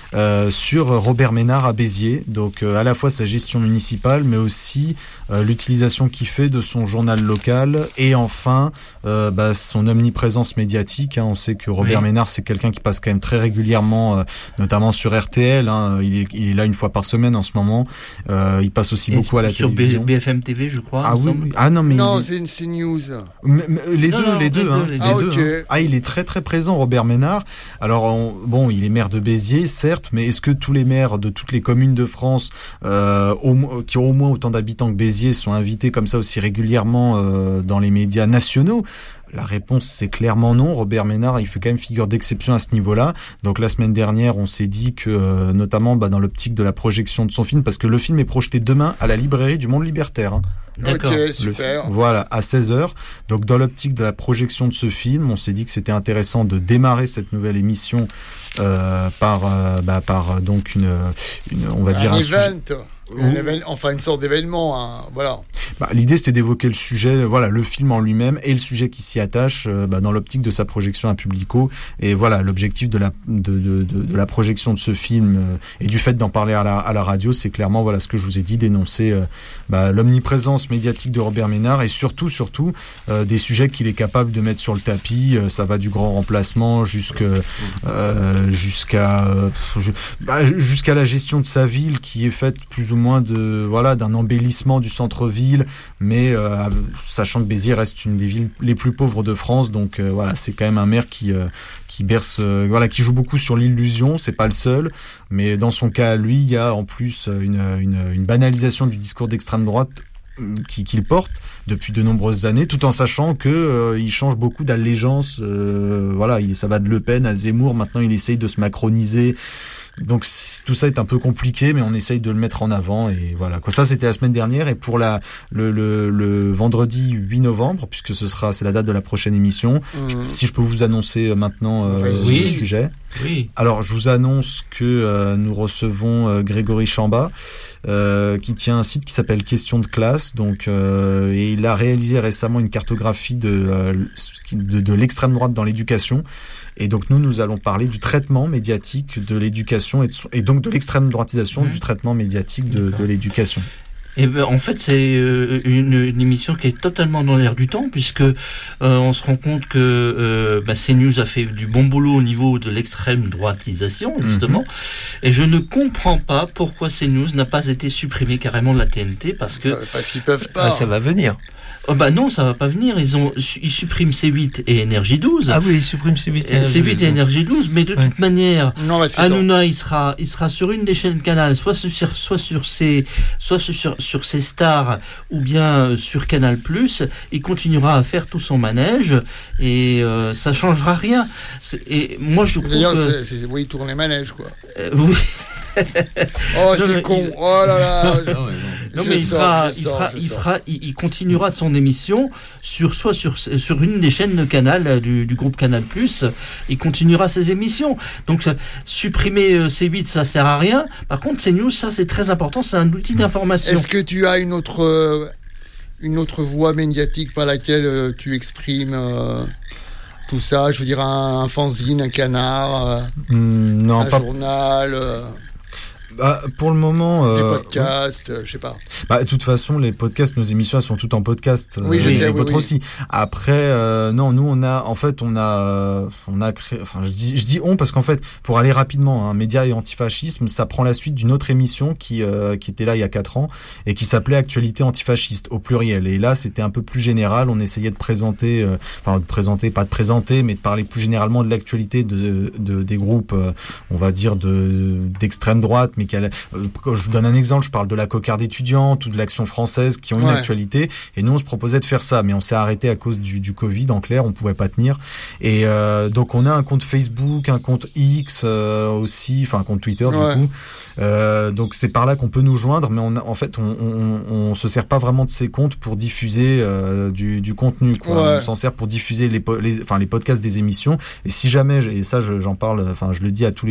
sur Robert Ménard à Béziers. Donc à la fois sa gestion municipale, mais aussi l'utilisation qu'il fait de son journal local et enfin son omniprésence médiatique. On sait que Robert Ménard, c'est quelqu'un qui passe quand même très régulièrement, notamment sur RTL. Il est là une fois par semaine en ce moment. Il passe aussi beaucoup à la télévision. Sur BFM TV, je crois. Non, c'est une CNews. Les deux. Okay. Il est très très présent, Robert Ménard. Alors il est maire de Béziers, certes, mais est-ce que tous les maires de toutes les communes de France qui ont au moins autant d'habitants que Béziers sont invités comme ça aussi régulièrement dans les médias nationaux? La réponse, c'est clairement non. Robert Ménard, il fait quand même figure d'exception à ce niveau-là. Donc la semaine dernière, on s'est dit que, notamment dans l'optique de la projection de son film, parce que le film est projeté demain à la librairie du Monde Libertaire. D'accord. Ok, super. Voilà, à 16h. Donc dans l'optique de la projection de ce film, on s'est dit que c'était intéressant de démarrer cette nouvelle émission par donc on va dire un event. Une sorte d'événement, hein, voilà. L'idée, c'était d'évoquer le sujet, le film en lui-même et le sujet qui s'y attache dans l'optique de sa projection à publico. Et voilà, l'objectif de la projection de ce film et du fait d'en parler à la radio, c'est clairement ce que je vous ai dit, dénoncer l'omniprésence médiatique de Robert Ménard et surtout des sujets qu'il est capable de mettre sur le tapis. Ça va du grand remplacement jusqu'à la gestion de sa ville qui est faite plus ou moins d'un embellissement du centre-ville, mais sachant que Béziers reste une des villes les plus pauvres de France, donc c'est quand même un maire qui berce, qui joue beaucoup sur l'illusion. C'est pas le seul, mais dans son cas, lui, il y a en plus une banalisation du discours d'extrême droite qu'il porte depuis de nombreuses années, tout en sachant que il change beaucoup d'allégeance. Ça va de Le Pen à Zemmour. Maintenant, il essaye de se macroniser. Donc tout ça est un peu compliqué, mais on essaye de le mettre en avant et voilà. Ça, c'était la semaine dernière, et pour le vendredi 8 novembre, puisque c'est la date de la prochaine émission. Si je peux vous annoncer maintenant le sujet. Oui. Alors, je vous annonce que nous recevons Grégory Chamba, qui tient un site qui s'appelle Question de classe. Donc, et il a réalisé récemment une cartographie de l'extrême droite dans l'éducation. Et donc nous allons parler du traitement médiatique de l'éducation et donc de l'extrême droitisation du traitement médiatique de l'éducation. Et en fait, c'est une émission qui est totalement dans l'air du temps, puisque on se rend compte que CNews a fait du bon boulot au niveau de l'extrême droitisation, justement. Et je ne comprends pas pourquoi CNews n'a pas été supprimé carrément de la TNT, parce qu'ils peuvent pas. Ça va venir. Oh bah non, ça va pas venir. Ils suppriment C8 et Énergie 12. Ah oui, ils suppriment C8 et Énergie 12, mais de toute manière, Hanouna, il sera sur une des chaînes Canal, soit sur ses stars, ou bien sur Canal+. Il continuera à faire tout son manège, et ça changera rien. Et moi, je trouve oui, il tourne les manèges, quoi. Oui. Oh, c'est con. Oh là là. Non, mais il continuera son émission sur une des chaînes de Canal du groupe Canal+. Il continuera ses émissions. Donc supprimer C8, ça sert à rien. Par contre, CNews, ça c'est très important. C'est un outil d'information. Est-ce que tu as une autre voie médiatique par laquelle tu exprimes tout ça? Je veux dire un fanzine, un canard, un journal. Pour le moment, des podcasts, je sais pas. De toute façon, les podcasts, nos émissions, elles sont toutes en podcast. Oui, je sais. Votre aussi. Après, non, nous, on a créé. Enfin, je dis on parce qu'en fait, pour aller rapidement, Médias et antifascisme, ça prend la suite d'une autre émission qui était là il y a 4 ans et qui s'appelait Actualité antifasciste au pluriel. Et là, c'était un peu plus général. On essayait de présenter, pas de présenter, mais de parler plus généralement de l'actualité des groupes, on va dire d'extrême droite, mais je vous donne un exemple, je parle de la cocarde étudiante ou de l'Action française qui ont une actualité, et nous on se proposait de faire ça, mais on s'est arrêté à cause du Covid, en clair, on pouvait pas tenir, et donc on a un compte Facebook, un compte X aussi, enfin un compte Twitter du coup, donc c'est par là qu'on peut nous joindre, mais on se sert pas vraiment de ces comptes pour diffuser du contenu, quoi. On s'en sert pour diffuser les podcasts des émissions, et si jamais, et ça j'en parle, enfin je le dis à toutes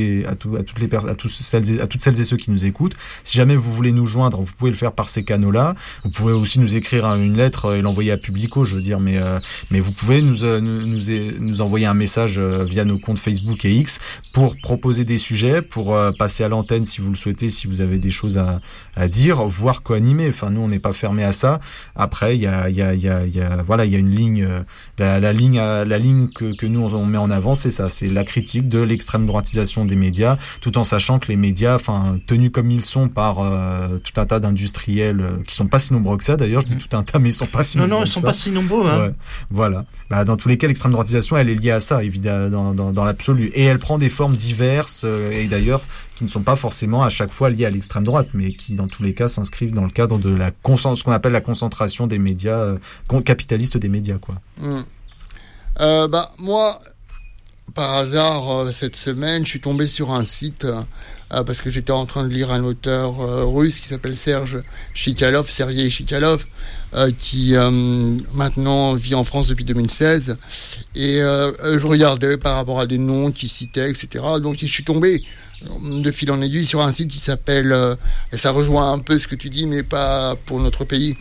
celles et ceux qui nous écoutent, si jamais vous voulez nous joindre, vous pouvez le faire par ces canaux-là. Vous pouvez aussi nous écrire une lettre et l'envoyer à Publico, je veux dire, mais vous pouvez nous envoyer un message via nos comptes Facebook et X pour proposer des sujets, pour passer à l'antenne si vous le souhaitez, si vous avez des choses à dire, voire co-animer. Enfin, nous, on n'est pas fermé à ça. Après, il y a une ligne, la ligne que nous on met en avant, c'est ça, c'est la critique de l'extrême droitisation des médias, tout en sachant que les médias, tenus comme ils sont par tout un tas d'industriels qui sont pas si nombreux que ça, d'ailleurs, je dis tout un tas, mais ils sont pas si nombreux. Non, ils sont pas si nombreux. Ouais, voilà. Dans tous les cas, l'extrême droitisation, elle est liée à ça, évidemment, dans l'absolu, et elle prend des formes diverses, et d'ailleurs qui ne sont pas forcément à chaque fois liées à l'extrême droite, mais qui dans tous les cas s'inscrivent dans le cadre de ce qu'on appelle la concentration des médias, capitalistes des médias, quoi. Moi, par hasard, cette semaine, je suis tombé sur un site parce que j'étais en train de lire un auteur russe qui s'appelle Sergei Chikalov, qui maintenant vit en France depuis 2016. Et je regardais par rapport à des noms qu'il citait, etc. Donc je suis tombé de fil en aiguille sur un site qui s'appelle, et ça rejoint un peu ce que tu dis, mais pas pour notre pays,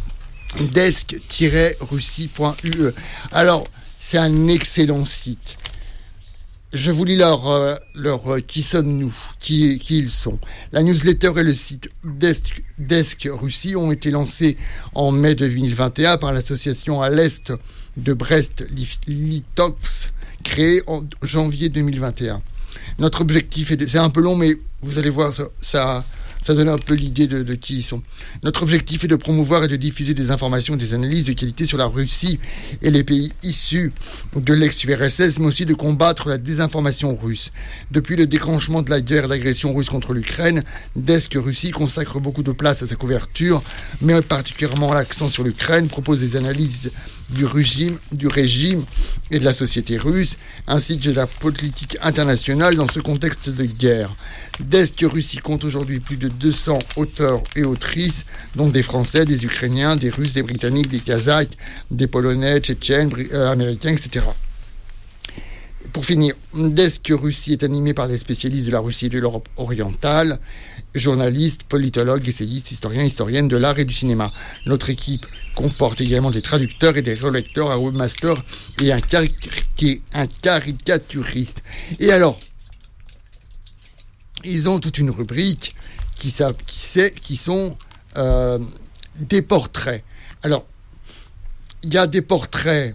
desk-russie.ue. Alors, c'est un excellent site. Je vous lis leur qui sommes-nous, qui ils sont. La newsletter et le site Desk Russie ont été lancés en mai 2021 par l'association à l'Est de Brest-Litovsk, créée en janvier 2021. Notre objectif c'est un peu long, mais vous allez voir, ça donne un peu l'idée de qui ils sont. Notre objectif est de promouvoir et de diffuser des informations, des analyses de qualité sur la Russie et les pays issus de l'ex-URSS, mais aussi de combattre la désinformation russe. Depuis le déclenchement de la guerre d'agression russe contre l'Ukraine, Desk Russie consacre beaucoup de place à sa couverture, met particulièrement l'accent sur l'Ukraine, propose des analyses du régime et de la société russe, ainsi que de la politique internationale dans ce contexte de guerre. Desk Russie compte aujourd'hui plus de 200 auteurs et autrices, dont des Français, des Ukrainiens, des Russes, des Britanniques, des Kazakhs, des Polonais, Tchétchènes, Américains, etc. Pour finir, Desk Russie est animé par des spécialistes de la Russie et de l'Europe orientale, journalistes, politologues, essayistes, historiennes de l'art et du cinéma. Notre équipe comporte également des traducteurs et des relecteurs, un webmaster et un caricaturiste. Et alors, ils ont toute une rubrique qui sont des portraits. Alors, il y a des portraits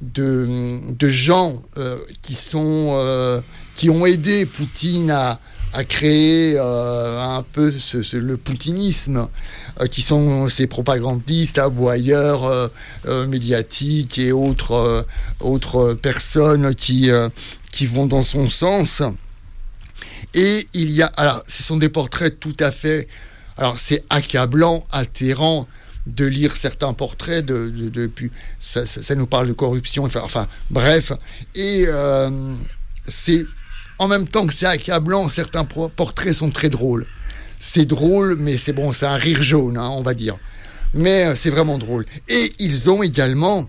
de gens qui ont aidé Poutine a créé un peu le poutinisme, qui sont ces propagandistes, aboyeurs médiatiques et autres personnes qui vont dans son sens. Et il y a, alors, ce sont des portraits tout à fait, alors c'est accablant, atterrant de lire certains portraits ça nous parle de corruption, enfin bref, et c'est en même temps que c'est accablant, certains portraits sont très drôles. C'est drôle, mais c'est bon, c'est un rire jaune, on va dire. Mais c'est vraiment drôle. Et ils ont également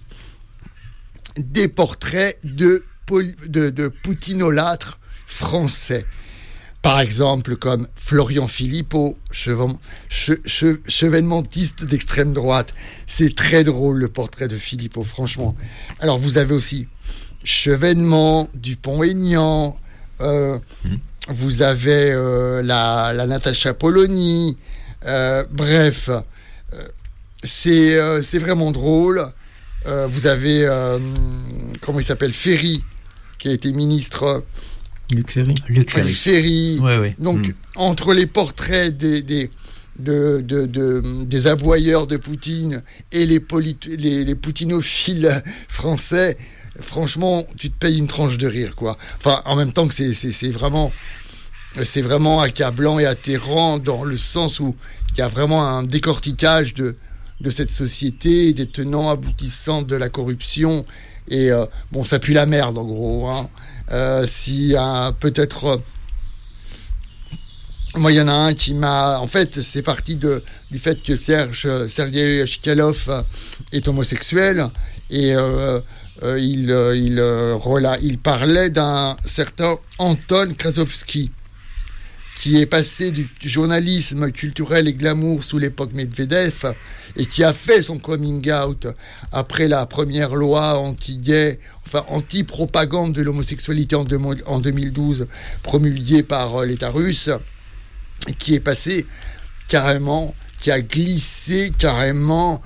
des portraits de poutinolâtres français. Par exemple, comme Florian Philippot, chevènementiste d'extrême droite. C'est très drôle, le portrait de Philippot, franchement. Alors, vous avez aussi Chevènement, Dupont-Aignan, vous avez la Natacha Polony, bref, c'est vraiment drôle. Vous avez, comment il s'appelle, Ferry, qui a été ministre... Luc Ferry. Ouais. Donc, entre les portraits des aboyeurs de Poutine et les poutinophiles français, franchement, tu te payes une tranche de rire, quoi. Enfin, en même temps que c'est vraiment accablant et atterrant, dans le sens où il y a vraiment un décortiquage de cette société, des tenants aboutissants de la corruption. Et bon, ça pue la merde, en gros, hein. Si peut-être moi il y en a un qui m'a, en fait c'est parti du fait que Sergei Chkalov est homosexuel, et il parlait d'un certain Anton Krasovski qui est passé du journalisme culturel et glamour sous l'époque Medvedev et qui a fait son coming out après la première loi anti-gay, enfin anti-propagande de l'homosexualité en 2012 promulguée par l'État russe, et qui est passé carrément, qui a glissé carrément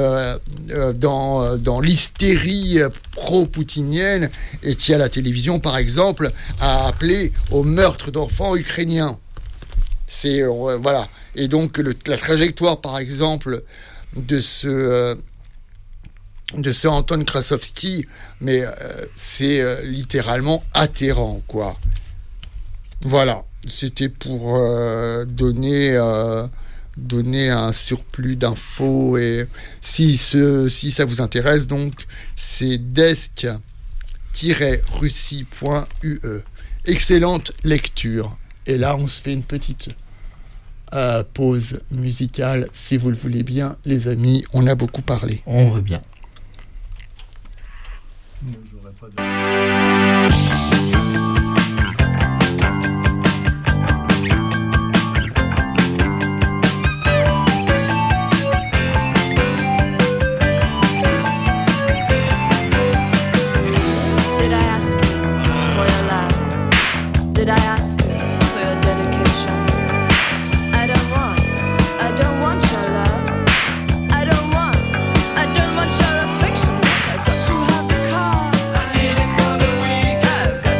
dans l'hystérie pro-poutinienne, et qui à la télévision par exemple a appelé au meurtre d'enfants ukrainiens. C'est voilà. Et donc la trajectoire par exemple de ce Anton Krasovski, mais c'est littéralement atterrant, quoi. Voilà, c'était pour donner un surplus d'infos, et si ça vous intéresse, donc c'est desk-russie.ue. Excellente lecture. Et là, on se fait une petite pause musicale, si vous le voulez bien, les amis. On a beaucoup parlé. On veut bien. Did I ask you for your dedication? I don't want your love. I don't want your affection. But I've got to have the car. I need it for the week. I've got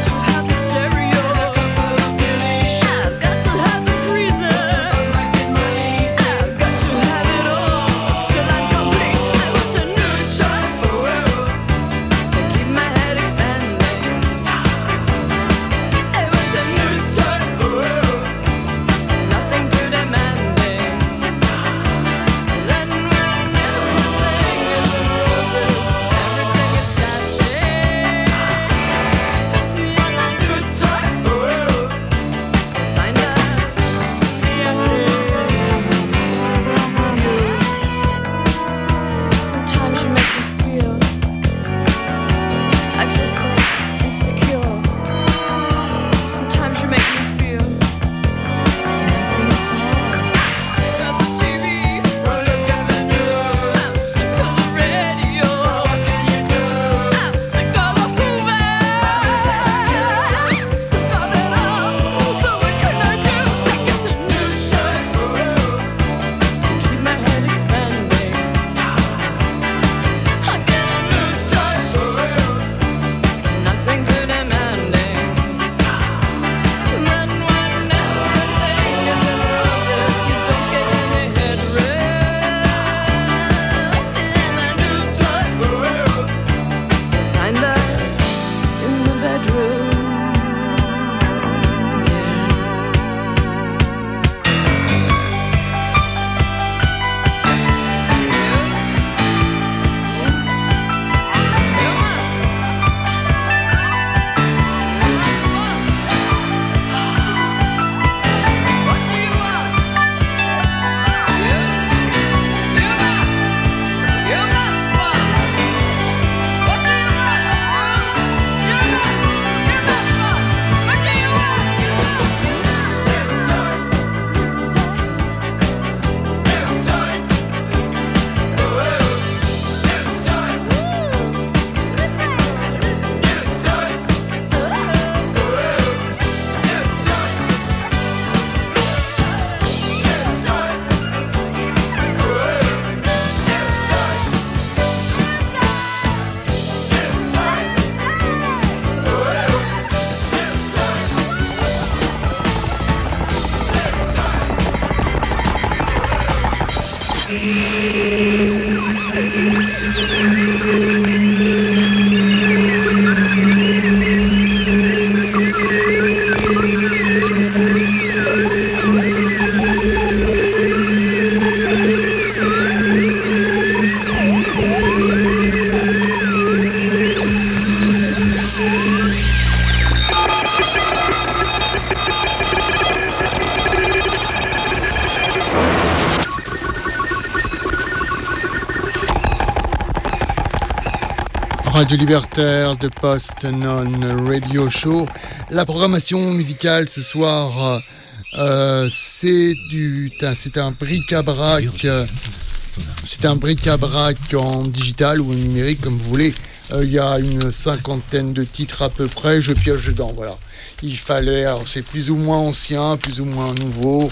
Radio Libertaire de Post-Non Radio Show. La programmation musicale ce soir, c'est un bric-à-brac. C'est un bric-à-brac en digital ou en numérique, comme vous voulez. Il y a une 50aine de titres à peu près. Je pioche dedans, voilà. Il fallait, alors c'est plus ou moins ancien, plus ou moins nouveau.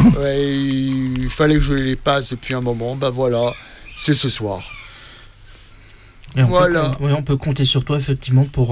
Il fallait que je les passe depuis un moment. Bah voilà, c'est ce soir. Et voilà. On peut compter sur toi effectivement pour.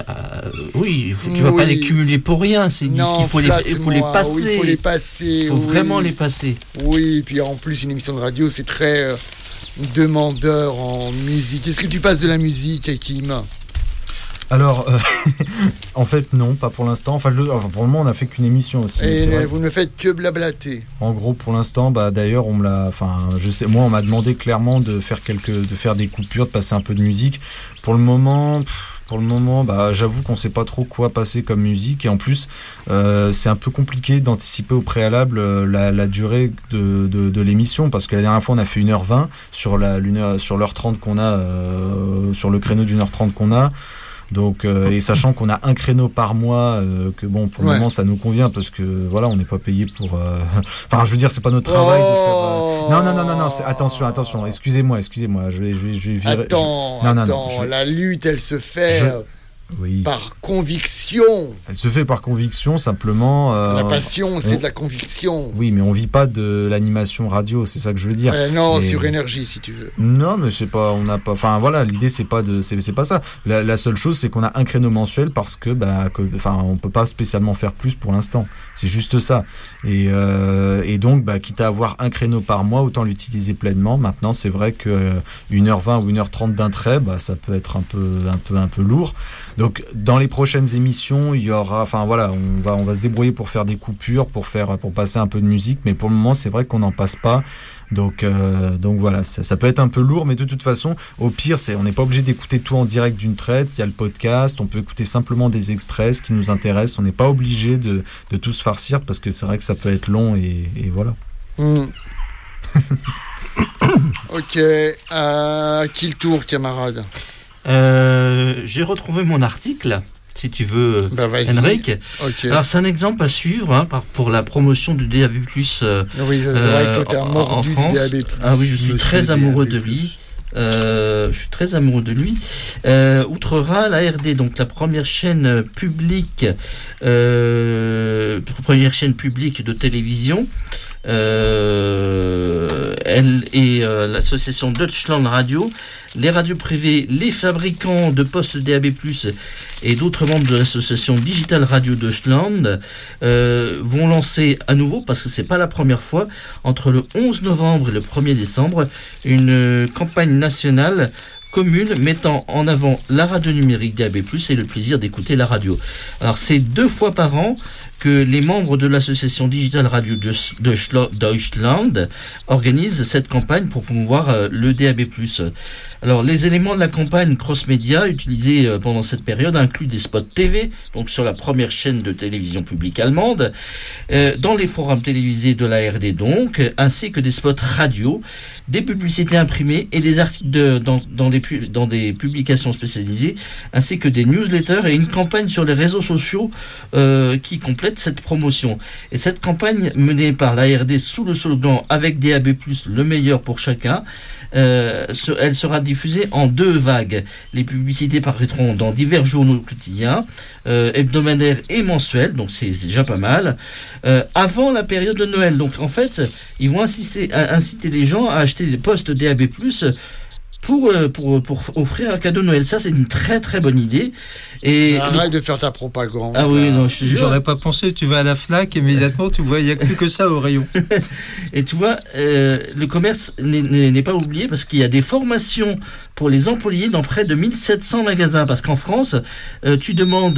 Tu vas pas les cumuler pour rien. C'est disques qu'il faut les passer. Oui, il faut les passer. Il faut vraiment les passer. Oui, et puis en plus une émission de radio, c'est très demandeur en musique. Est-ce que tu passes de la musique, Hakim ? Alors, en fait, non, pas pour l'instant. Enfin, pour le moment, on n'a fait qu'une émission aussi. Et vous ne faites que blablater. En gros, pour l'instant, d'ailleurs, on me l'a. Enfin, je sais, moi, on m'a demandé clairement de faire des coupures, de passer un peu de musique. Pour le moment, j'avoue qu'on sait pas trop quoi passer comme musique. Et en plus, c'est un peu compliqué d'anticiper au préalable la durée de l'émission, parce que la dernière fois, on a fait 1h20 sur l'heure 30 qu'on a, sur le créneau d'1h30 qu'on a. Donc, et sachant qu'on a un créneau par mois, que bon, pour le moment, ça nous convient parce que voilà, on n'est pas payé pour. Enfin, je veux dire, c'est pas notre travail de faire. Non. Attention. Excusez-moi. Je vais virer. Attends. La lutte, elle se fait. Oui. Par conviction. Elle se fait par conviction, simplement. La passion, c'est de la conviction. Oui, mais on vit pas de l'animation radio, c'est ça que je veux dire. Non, sur énergie, si tu veux. Non, mais c'est pas, on n'a pas. Enfin voilà, l'idée c'est pas ça. La seule chose, c'est qu'on a un créneau mensuel parce que, on peut pas spécialement faire plus pour l'instant. C'est juste ça. Et donc, quitte à avoir un créneau par mois, autant l'utiliser pleinement. Maintenant, c'est vrai que 1h20 ou 1h30 d'un trait, ça peut être un peu lourd. Donc dans les prochaines émissions, il y aura, on va se débrouiller pour faire des coupures, pour passer un peu de musique, mais pour le moment, c'est vrai qu'on n'en passe pas. Donc voilà, ça peut être un peu lourd, mais de toute façon, au pire, on n'est pas obligé d'écouter tout en direct d'une traite. Il y a le podcast, on peut écouter simplement des extraits, ce qui nous intéresse. On n'est pas obligé de tout se farcir parce que c'est vrai que ça peut être long et voilà. Ok, qui le tour, camarade? J'ai retrouvé mon article, si tu veux, Henrik. Okay. Alors, c'est un exemple à suivre pour la promotion du DAB+. Oui, c'est vrai que t'es un mordu du DAB+. Ah oui, je suis très amoureux de lui. Outre-Rhin, la RD, donc la première chaîne publique de télévision. Elle et l'association Deutschland Radio, les radios privées, les fabricants de postes DAB+, et d'autres membres de l'association Digital Radio Deutschland vont lancer à nouveau, parce que c'est pas la première fois, entre le 11 novembre et le 1er décembre, une campagne nationale commune mettant en avant la radio numérique DAB+, et le plaisir d'écouter la radio. Alors c'est 2 fois par an que les membres de l'association Digital Radio Deutschland organisent cette campagne pour promouvoir le DAB+. Alors, les éléments de la campagne cross-média utilisés pendant cette période incluent des spots TV, donc sur la première chaîne de télévision publique allemande, dans les programmes télévisés de la RD donc, ainsi que des spots radio, des publicités imprimées et des articles dans des publications spécialisées, ainsi que des newsletters et une campagne sur les réseaux sociaux qui complète cette promotion. Et cette campagne menée par la RD sous le slogan « Avec DAB+, le meilleur pour chacun », elle sera diffusée en 2 vagues. Les publicités paraîtront dans divers journaux quotidiens, hebdomadaires et mensuels, donc c'est déjà pas mal, avant la période de Noël. Donc en fait, ils vont inciter les gens à acheter des postes DAB+, pour offrir un cadeau de Noël. Ça, c'est une très très bonne idée. Et arrête de faire ta propagande. Ah oui, non, je te jure. J'aurais pas pensé, tu vas à la Fnac, immédiatement, tu vois, il n'y a plus que ça au rayon. Et tu vois, le commerce n'est pas oublié parce qu'il y a des formations pour les employés dans près de 1700 magasins. Parce qu'en France, tu demandes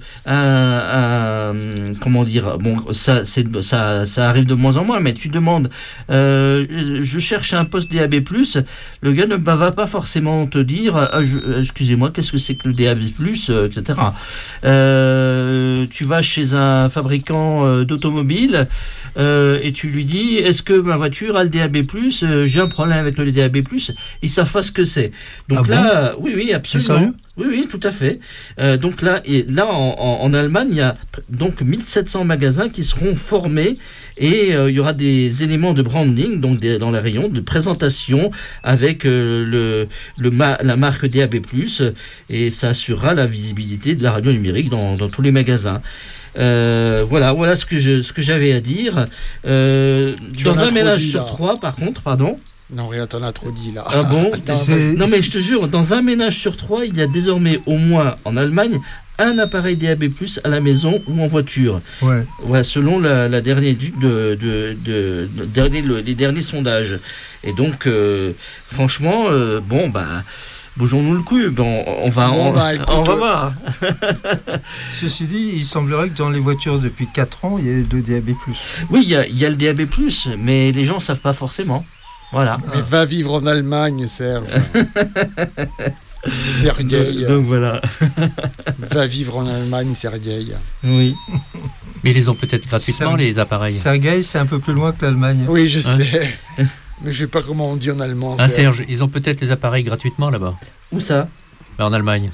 comment dire, bon, ça arrive de moins en moins, mais tu demandes, je cherche un poste DAB+, le gars ne va va pas forcément te dire, excusez-moi, qu'est-ce que c'est que le DAB+, etc. Tu vas chez un fabricant d'automobile et tu lui dis, est-ce que ma voiture a le DAB+, j'ai un problème avec le DAB+, ils savent pas ce que c'est. Donc là, oui, absolument. Oui, tout à fait. Donc là, en Allemagne, il y a donc 1700 magasins qui seront formés et il y aura des éléments de branding, donc dans les rayons de présentation avec la marque DAB+, et ça assurera la visibilité de la radio numérique dans tous les magasins. Voilà ce que j'avais à dire. Dans un ménage sur 3, par contre, pardon. Non, rien, t'en as trop dit là. Ah bon? Non, mais je te jure, dans un ménage sur 3, il y a désormais au moins en Allemagne un appareil DAB+ à la maison ou en voiture. Ouais. Voilà, selon la dernière les derniers sondages. Et donc, franchement, bougeons-nous le cul. On va voir. Ceci dit, il semblerait que dans les voitures depuis 4 ans, il y ait de DAB+. Oui, il y a le DAB+, mais les gens ne savent pas forcément. Voilà. Mais va vivre en Allemagne, Serge. Sergueï. Donc voilà. Va vivre en Allemagne, Sergueï. Oui. Mais ils les ont peut-être gratuitement, les appareils. Sergueï, c'est un peu plus loin que l'Allemagne. Oui, je sais. Mais je sais pas comment on dit en allemand. Serge, ils ont peut-être les appareils gratuitement là-bas. Où ça? En Allemagne.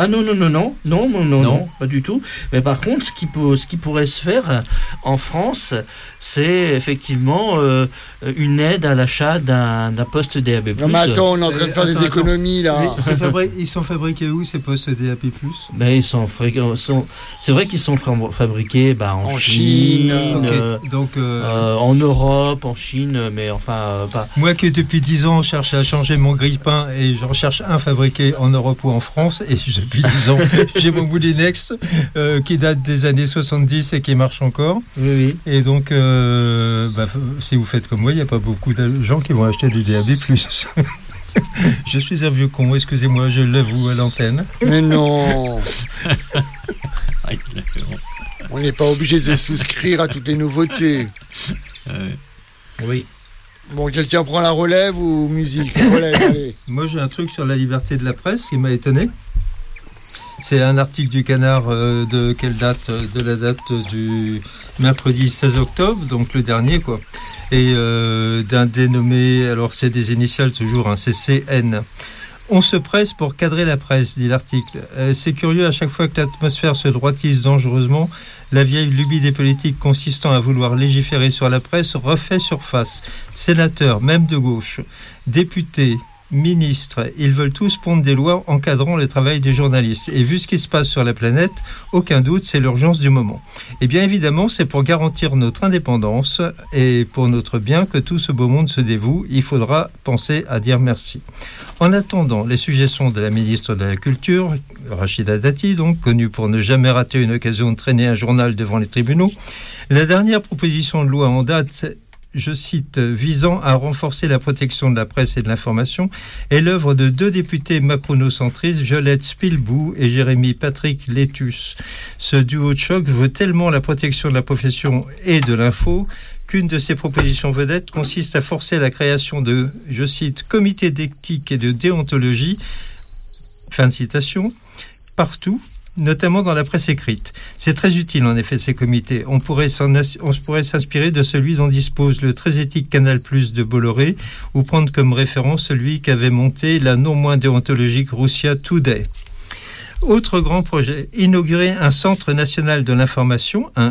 Non, pas du tout. Mais par contre, ce qui pourrait se faire en France, c'est effectivement une aide à l'achat d'un poste DAB+. Non mais attends, on est en train de faire des économies là. Ils sont fabriqués où ces postes DAB+? Ben c'est vrai qu'ils sont fabriqués en Chine, donc en Europe, en Chine, mais enfin pas. Moi qui depuis 10 ans cherche à changer mon grille-pain et je recherche un fabriqué en Europe ou en France, et depuis 10 ans j'ai mon Moulinex qui date des années 70 et qui marche encore. Oui. Et donc si vous faites comme moi, il n'y a pas beaucoup de gens qui vont acheter du DAB+. Je suis un vieux con, excusez-moi, je l'avoue à l'antenne. Mais non. On n'est pas obligé de se souscrire à toutes les nouveautés. Oui. Bon, quelqu'un prend la relève ou musique? Relève, allez. Moi, j'ai un truc sur la liberté de la presse qui m'a étonné. C'est un article du Canard de quelle date? De la date du mercredi 16 octobre, donc le dernier, quoi. Et d'un dénommé, alors c'est des initiales toujours, c'est CN. On se presse pour cadrer la presse, dit l'article. C'est curieux, à chaque fois que l'atmosphère se droitise dangereusement, la vieille lubie des politiques consistant à vouloir légiférer sur la presse refait surface. Sénateurs, même de gauche, députés, ministres, ils veulent tous pondre des lois encadrant le travail des journalistes. Et vu ce qui se passe sur la planète, aucun doute, c'est l'urgence du moment. Et bien évidemment, c'est pour garantir notre indépendance et pour notre bien que tout ce beau monde se dévoue. Il faudra penser à dire merci. En attendant, les suggestions de la ministre de la Culture, Rachida Dati, donc connue pour ne jamais rater une occasion de traîner un journal devant les tribunaux, la dernière proposition de loi en date, je cite, visant à renforcer la protection de la presse et de l'information, est l'œuvre de 2 députés macronocentristes, Violette Spilbou et Jérémy Patrick Létus. Ce duo de choc veut tellement la protection de la profession et de l'info qu'une de ses propositions vedettes consiste à forcer la création de, je cite, comités d'éthique et de déontologie, fin de citation, partout, notamment dans la presse écrite. C'est très utile en effet ces comités. On pourrait s'inspirer de celui dont dispose le très éthique Canal+ de Bolloré ou prendre comme référence celui qu'avait monté la non moins déontologique Russia Today. Autre grand projet, inaugurer un centre national de l'information, un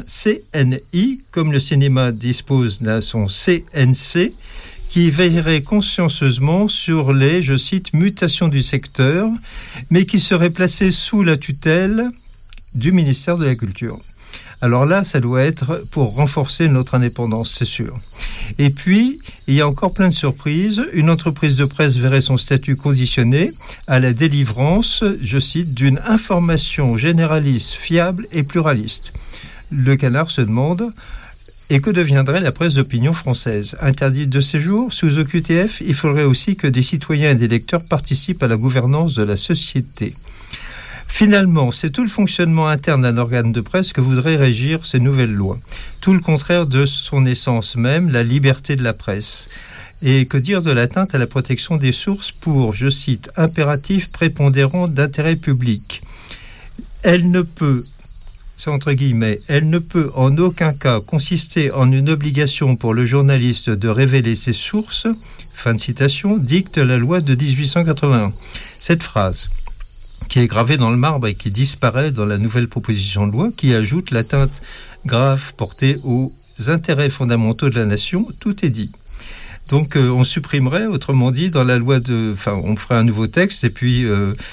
CNI, comme le cinéma dispose de son CNC, qui veillerait consciencieusement sur les, je cite, mutations du secteur, mais qui serait placé sous la tutelle du ministère de la Culture. Alors là, ça doit être pour renforcer notre indépendance, c'est sûr. Et puis, il y a encore plein de surprises. Une entreprise de presse verrait son statut conditionné à la délivrance, je cite, d'une information généraliste, fiable et pluraliste. Le Canard se demande... Et que deviendrait la presse d'opinion française? Interdite de séjour, sous OQTF, il faudrait aussi que des citoyens et des lecteurs participent à la gouvernance de la société. Finalement, c'est tout le fonctionnement interne d'un organe de presse que voudrait régir ces nouvelles lois. Tout le contraire de son essence même, la liberté de la presse. Et que dire de l'atteinte à la protection des sources pour, je cite, impératif prépondérant d'intérêt public. Elle ne peut, c'est entre guillemets, elle ne peut en aucun cas consister en une obligation pour le journaliste de révéler ses sources, fin de citation, dicte la loi de 1881. Cette phrase, qui est gravée dans le marbre et qui disparaît dans la nouvelle proposition de loi, qui ajoute l'atteinte grave portée aux intérêts fondamentaux de la nation, tout est dit. Donc on supprimerait, autrement dit, dans la loi on ferait un nouveau texte, et puis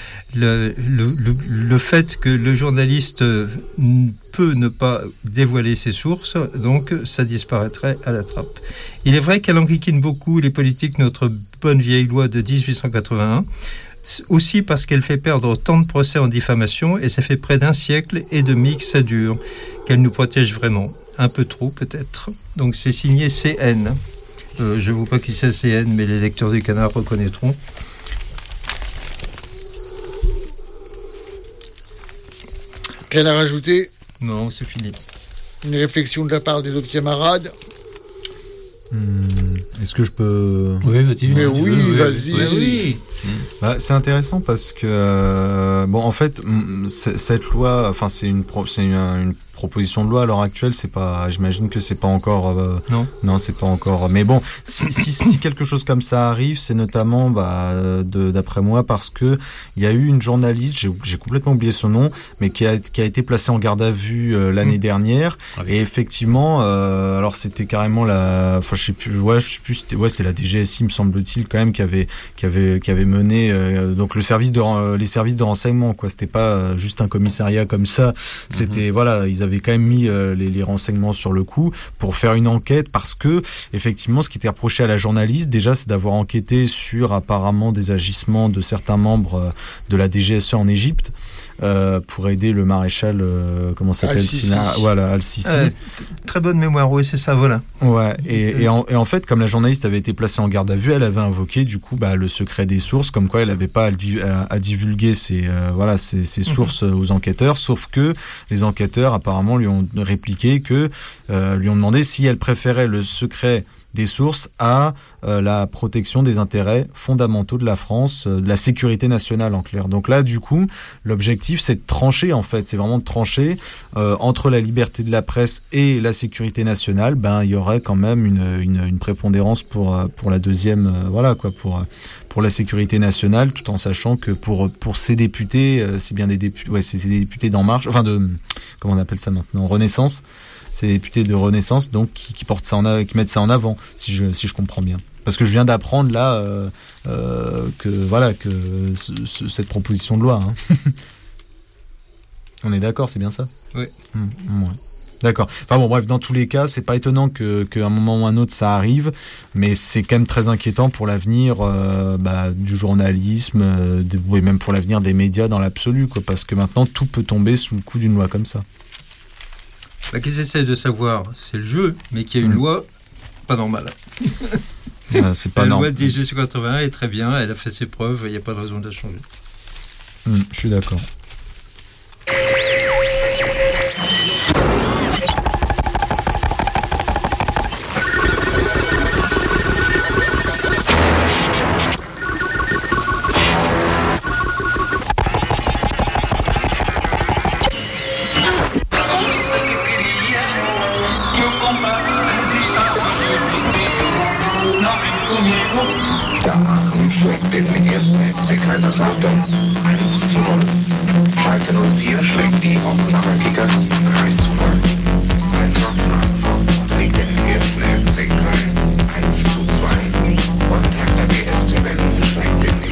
le fait que le journaliste peut ne pas dévoiler ses sources, donc ça disparaîtrait à la trappe. Il est vrai qu'elle enquiquine beaucoup les politiques notre bonne vieille loi de 1881, aussi parce qu'elle fait perdre tant de procès en diffamation, et ça fait près d'un siècle et demi que ça dure, qu'elle nous protège vraiment. Un peu trop peut-être. Donc c'est signé CN. Je ne vois pas qui c'est CN, mais les lecteurs du Canard reconnaîtront. Rien à rajouter? Non, c'est fini. Une réflexion de la part des autres camarades? Est-ce que je peux... Oui, vas-y. Mais oui, vas-y. Oui. Bah, c'est intéressant parce que en fait cette loi, enfin c'est une proposition de loi à l'heure actuelle, c'est pas, j'imagine que c'est pas encore non c'est pas encore, mais bon, si quelque chose comme ça arrive, c'est notamment d'après moi parce que il y a eu une journaliste, j'ai complètement oublié son nom, mais qui a été placée en garde à vue l'année dernière, et effectivement alors c'était carrément je sais plus c'était la DGSI me semble-t-il quand même qui avait mené donc les services de renseignement, quoi. C'était pas juste un commissariat comme ça, c'était ils avaient quand même mis les renseignements sur le coup pour faire une enquête, parce que effectivement ce qui était reproché à la journaliste déjà, c'est d'avoir enquêté sur apparemment des agissements de certains membres de la DGSE en Égypte pour aider le maréchal comment s'appelle Al-Sisi. Très bonne mémoire, oui, c'est ça, voilà. Ouais, et en fait, comme la journaliste avait été placée en garde à vue, elle avait invoqué du coup le secret des sources, comme quoi elle n'avait pas à divulguer ses sources aux enquêteurs, sauf que les enquêteurs apparemment lui ont répliqué que lui ont demandé si elle préférait le secret des sources à la protection des intérêts fondamentaux de la France, de la sécurité nationale en clair. Donc là, du coup, l'objectif, c'est de trancher, en fait. C'est vraiment de trancher entre la liberté de la presse et la sécurité nationale. Il y aurait quand même une prépondérance pour la deuxième, pour la sécurité nationale, tout en sachant que pour ces députés, c'est bien des députés, c'est des députés d'En Marche, comment on appelle ça maintenant, Renaissance. C'est les députés de Renaissance, donc qui portent ça qui mettent ça en avant, si je comprends bien. Parce que je viens d'apprendre là que cette proposition de loi. On est d'accord, c'est bien ça? Oui. Ouais. D'accord. Enfin bon, bref, dans tous les cas, c'est pas étonnant qu'à un moment ou un autre ça arrive, mais c'est quand même très inquiétant pour l'avenir du journalisme, et même pour l'avenir des médias dans l'absolu, quoi, parce que maintenant tout peut tomber sous le coup d'une loi comme ça. Qu'est-ce qu'ils essaient de savoir? C'est le jeu, mais qu'il y a une loi pas normale. C'est pas la normal. loi de 1881 est très bien, elle a fait ses preuves, il n'y a pas de raison de la changer. Je suis d'accord. Den ersten FC Kaiserslautern 1:0. Schalke 04 schlägt die Offenbacher Kickers 3:0. Eintracht Frankfurt liegt den ersten FC Köln 1:2. Und Hertha BSC Berlin schlägt den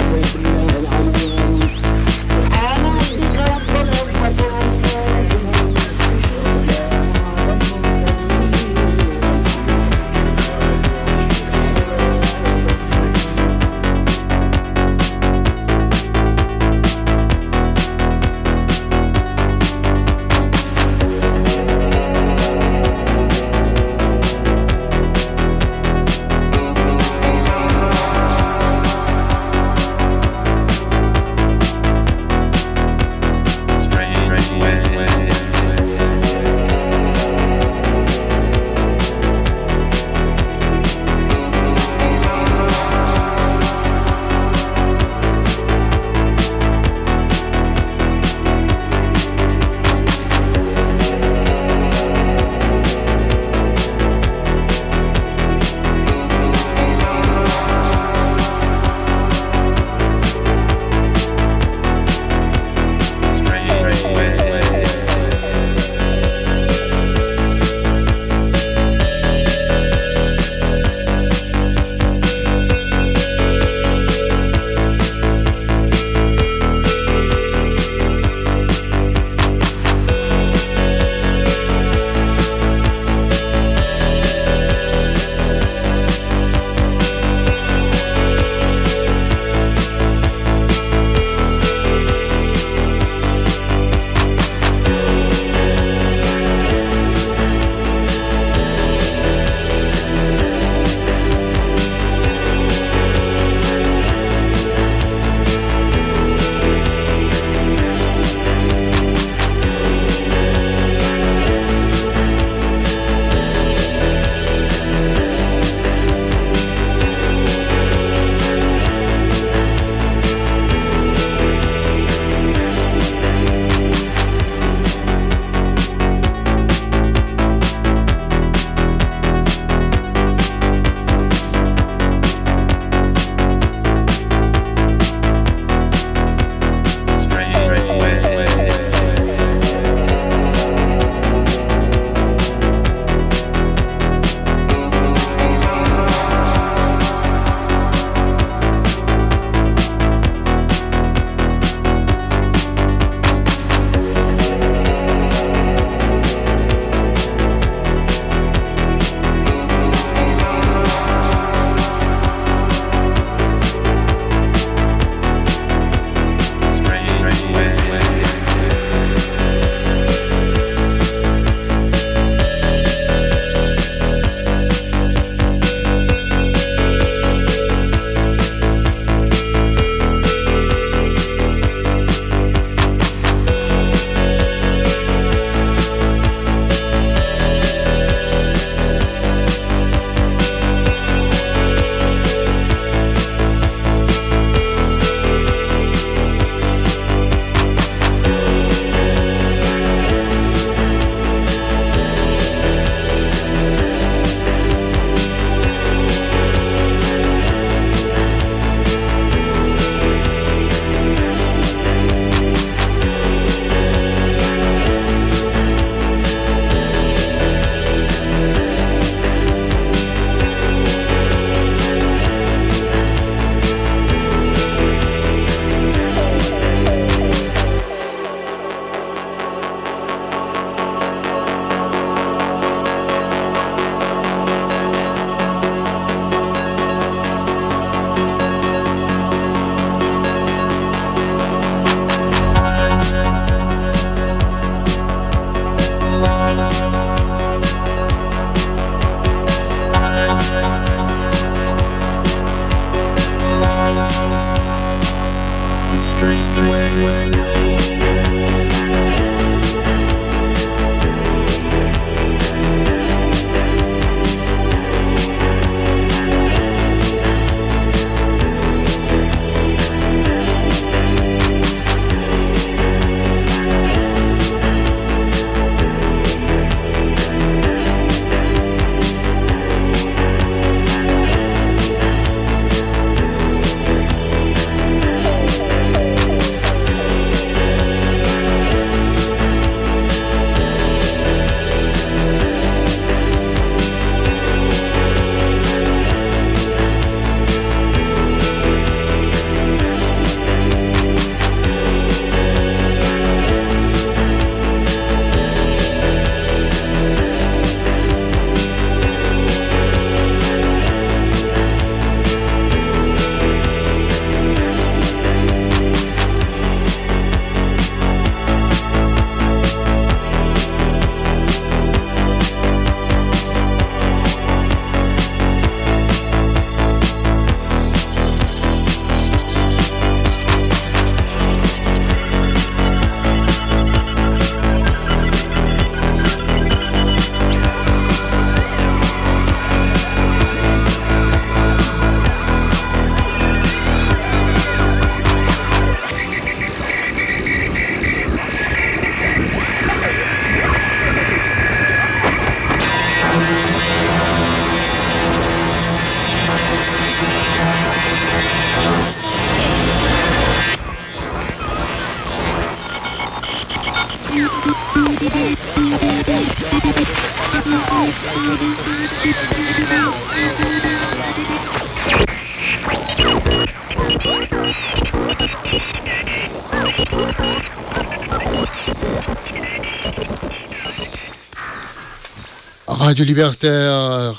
Radio Libertaire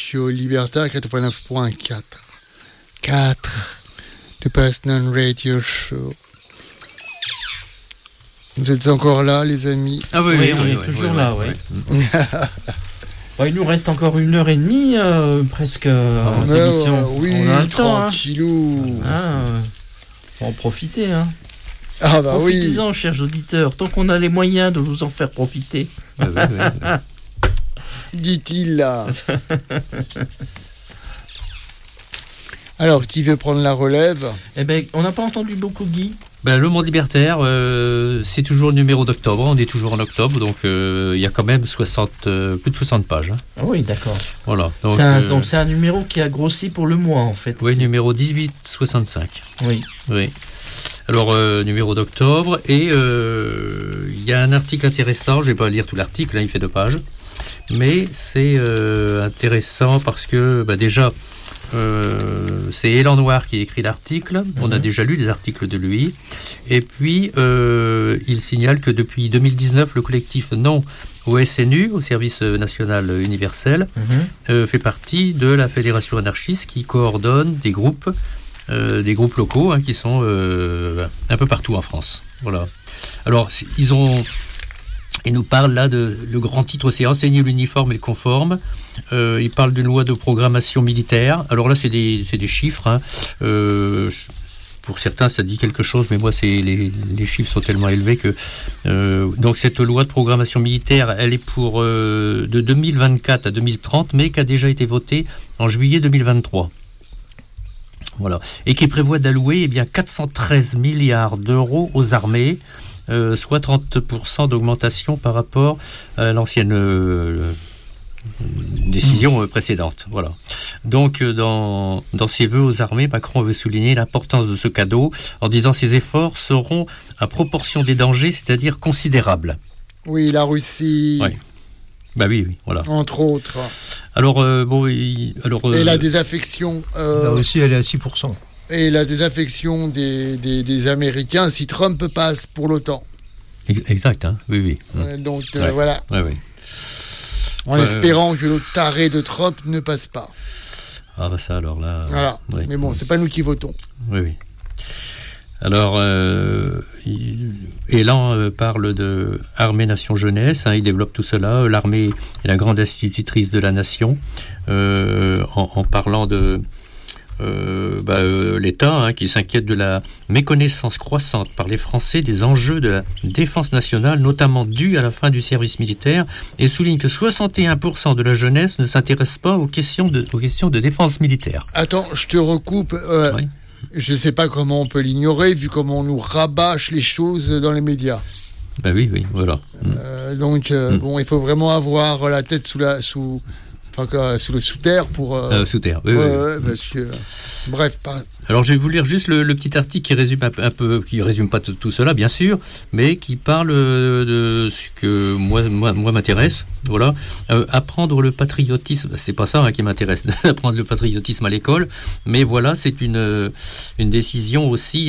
89.4. 4. The Personal Radio Show. Vous êtes encore là, les amis? Ah oui, on est toujours là, oui. Il nous reste encore 1h30, presque, d'émission. Oui, on a le temps, tranquillou. Faut en profiter, hein. Ah bah profitez-en, chers auditeurs, tant qu'on a les moyens de vous en faire profiter. Dit-il là. Alors, qui veut prendre la relève? Eh ben, on n'a pas entendu beaucoup Guy. Le Monde Libertaire, c'est toujours le numéro d'octobre. On est toujours en octobre, donc il y a quand même plus de 60 pages. Hein. Ah oui, d'accord. Voilà. Donc c'est un numéro qui a grossi pour le mois, en fait. Oui, numéro 1865. Oui. Alors, numéro d'octobre, et il y a un article intéressant. Je ne vais pas lire tout l'article, il fait 2 pages. Mais c'est intéressant parce que déjà, c'est Élan Noir qui écrit l'article. On a déjà lu des articles de lui. Et puis, il signale que depuis 2019, le collectif Non au SNU, au Service National Universel, fait partie de la Fédération anarchiste qui coordonne des groupes locaux qui sont un peu partout en France. Voilà. Alors, ils nous parlent là le grand titre, c'est enseigner l'uniforme et le conforme. Ils parlent d'une loi de programmation militaire. Alors là, c'est des chiffres. Pour certains, ça dit quelque chose, mais moi, les chiffres sont tellement élevés que... donc cette loi de programmation militaire, elle est de 2024 à 2030, mais qui a déjà été votée en juillet 2023. Voilà. Et qui prévoit d'allouer 413 milliards d'euros aux armées, soit 30% d'augmentation par rapport à l'ancienne décision précédente. Voilà. Donc, dans ses vœux aux armées, Macron veut souligner l'importance de ce cadeau en disant ces efforts seront à proportion des dangers, c'est-à-dire considérables. Oui, la Russie. Oui. Oui, voilà. Entre autres. Alors, et la désaffection. La Russie, elle est à 6%. Et la désaffection des Américains si Trump passe pour l'OTAN. Exact, hein. Oui. Donc, voilà. Oui. En espérant que l'autre taré de Trump ne passe pas. Ah, ça, alors là... Voilà. Mais bon, c'est pas nous qui votons. Oui. Alors, Élan parle de Armée Nation Jeunesse, il développe tout cela. L'armée est la grande institutrice de la nation, en parlant de l'État qui s'inquiète de la méconnaissance croissante par les Français des enjeux de la défense nationale, notamment due à la fin du service militaire, et souligne que 61% de la jeunesse ne s'intéresse pas aux questions de défense militaire. Attends, je te recoupe. Oui. Je ne sais pas comment on peut l'ignorer, vu comment on nous rabâche les choses dans les médias. Oui, voilà. Bon, il faut vraiment avoir la tête sous le sous-terre pour... Sous-terre, oui. Parce que... Bref. Alors, je vais vous lire juste le petit article qui résume un peu, qui résume pas tout cela, bien sûr, mais qui parle de ce que moi m'intéresse. Voilà. Apprendre le patriotisme, c'est pas ça qui m'intéresse, d'apprendre le patriotisme à l'école, mais voilà, c'est une décision aussi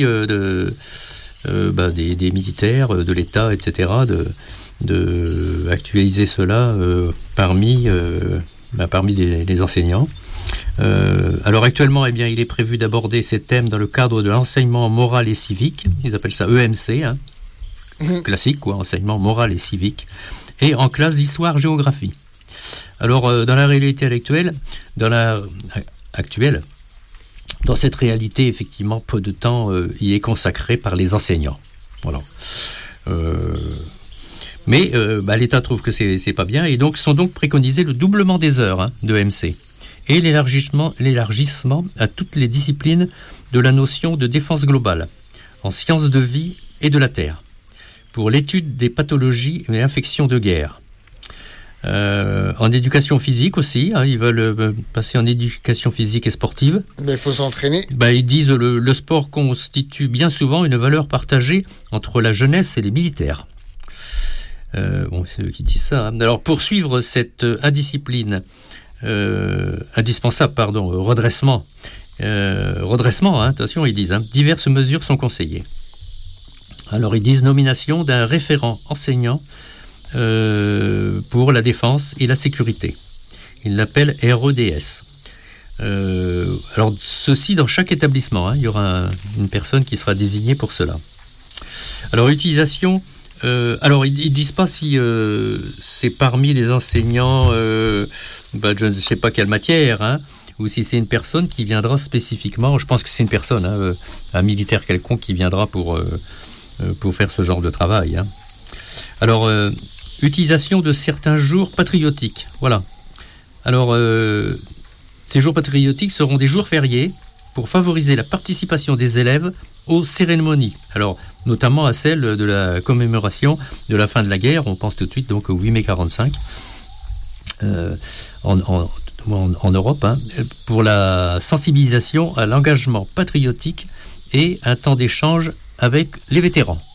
des militaires, de l'État, etc., de actualiser cela parmi les enseignants. Alors actuellement, il est prévu d'aborder ces thèmes dans le cadre de l'enseignement moral et civique. Ils appellent ça EMC, classique, enseignement moral et civique, et en classe d'histoire-géographie. Alors, dans la réalité actuelle, dans cette réalité, effectivement, peu de temps y est consacré par les enseignants. Voilà. Mais l'État trouve que c'est pas bien, et donc sont donc préconisés le doublement des heures de MC et l'élargissement à toutes les disciplines de la notion de défense globale en sciences de vie et de la terre pour l'étude des pathologies et infections de guerre. En éducation physique aussi, ils veulent passer en éducation physique et sportive. Mais il faut s'entraîner. Ils disent le sport constitue bien souvent une valeur partagée entre la jeunesse et les militaires. C'est eux qui disent ça. Alors, pour suivre cette redressement, attention, ils disent, diverses mesures sont conseillées. Alors, ils disent nomination d'un référent enseignant pour la défense et la sécurité. Ils l'appellent REDS. Alors, ceci dans chaque établissement, il y aura une personne qui sera désignée pour cela. Alors, utilisation... ils disent pas si c'est parmi les enseignants, je ne sais pas quelle matière, ou si c'est une personne qui viendra spécifiquement. Je pense que c'est une personne, un militaire quelconque qui viendra pour faire ce genre de travail. Alors, utilisation de certains jours patriotiques. Voilà. Alors, ces jours patriotiques seront des jours fériés pour favoriser la participation des élèves aux cérémonies. Alors, notamment à celle de la commémoration de la fin de la guerre. On pense tout de suite donc au 8 mai 45 en Europe, pour la sensibilisation à l'engagement patriotique et un temps d'échange avec les vétérans.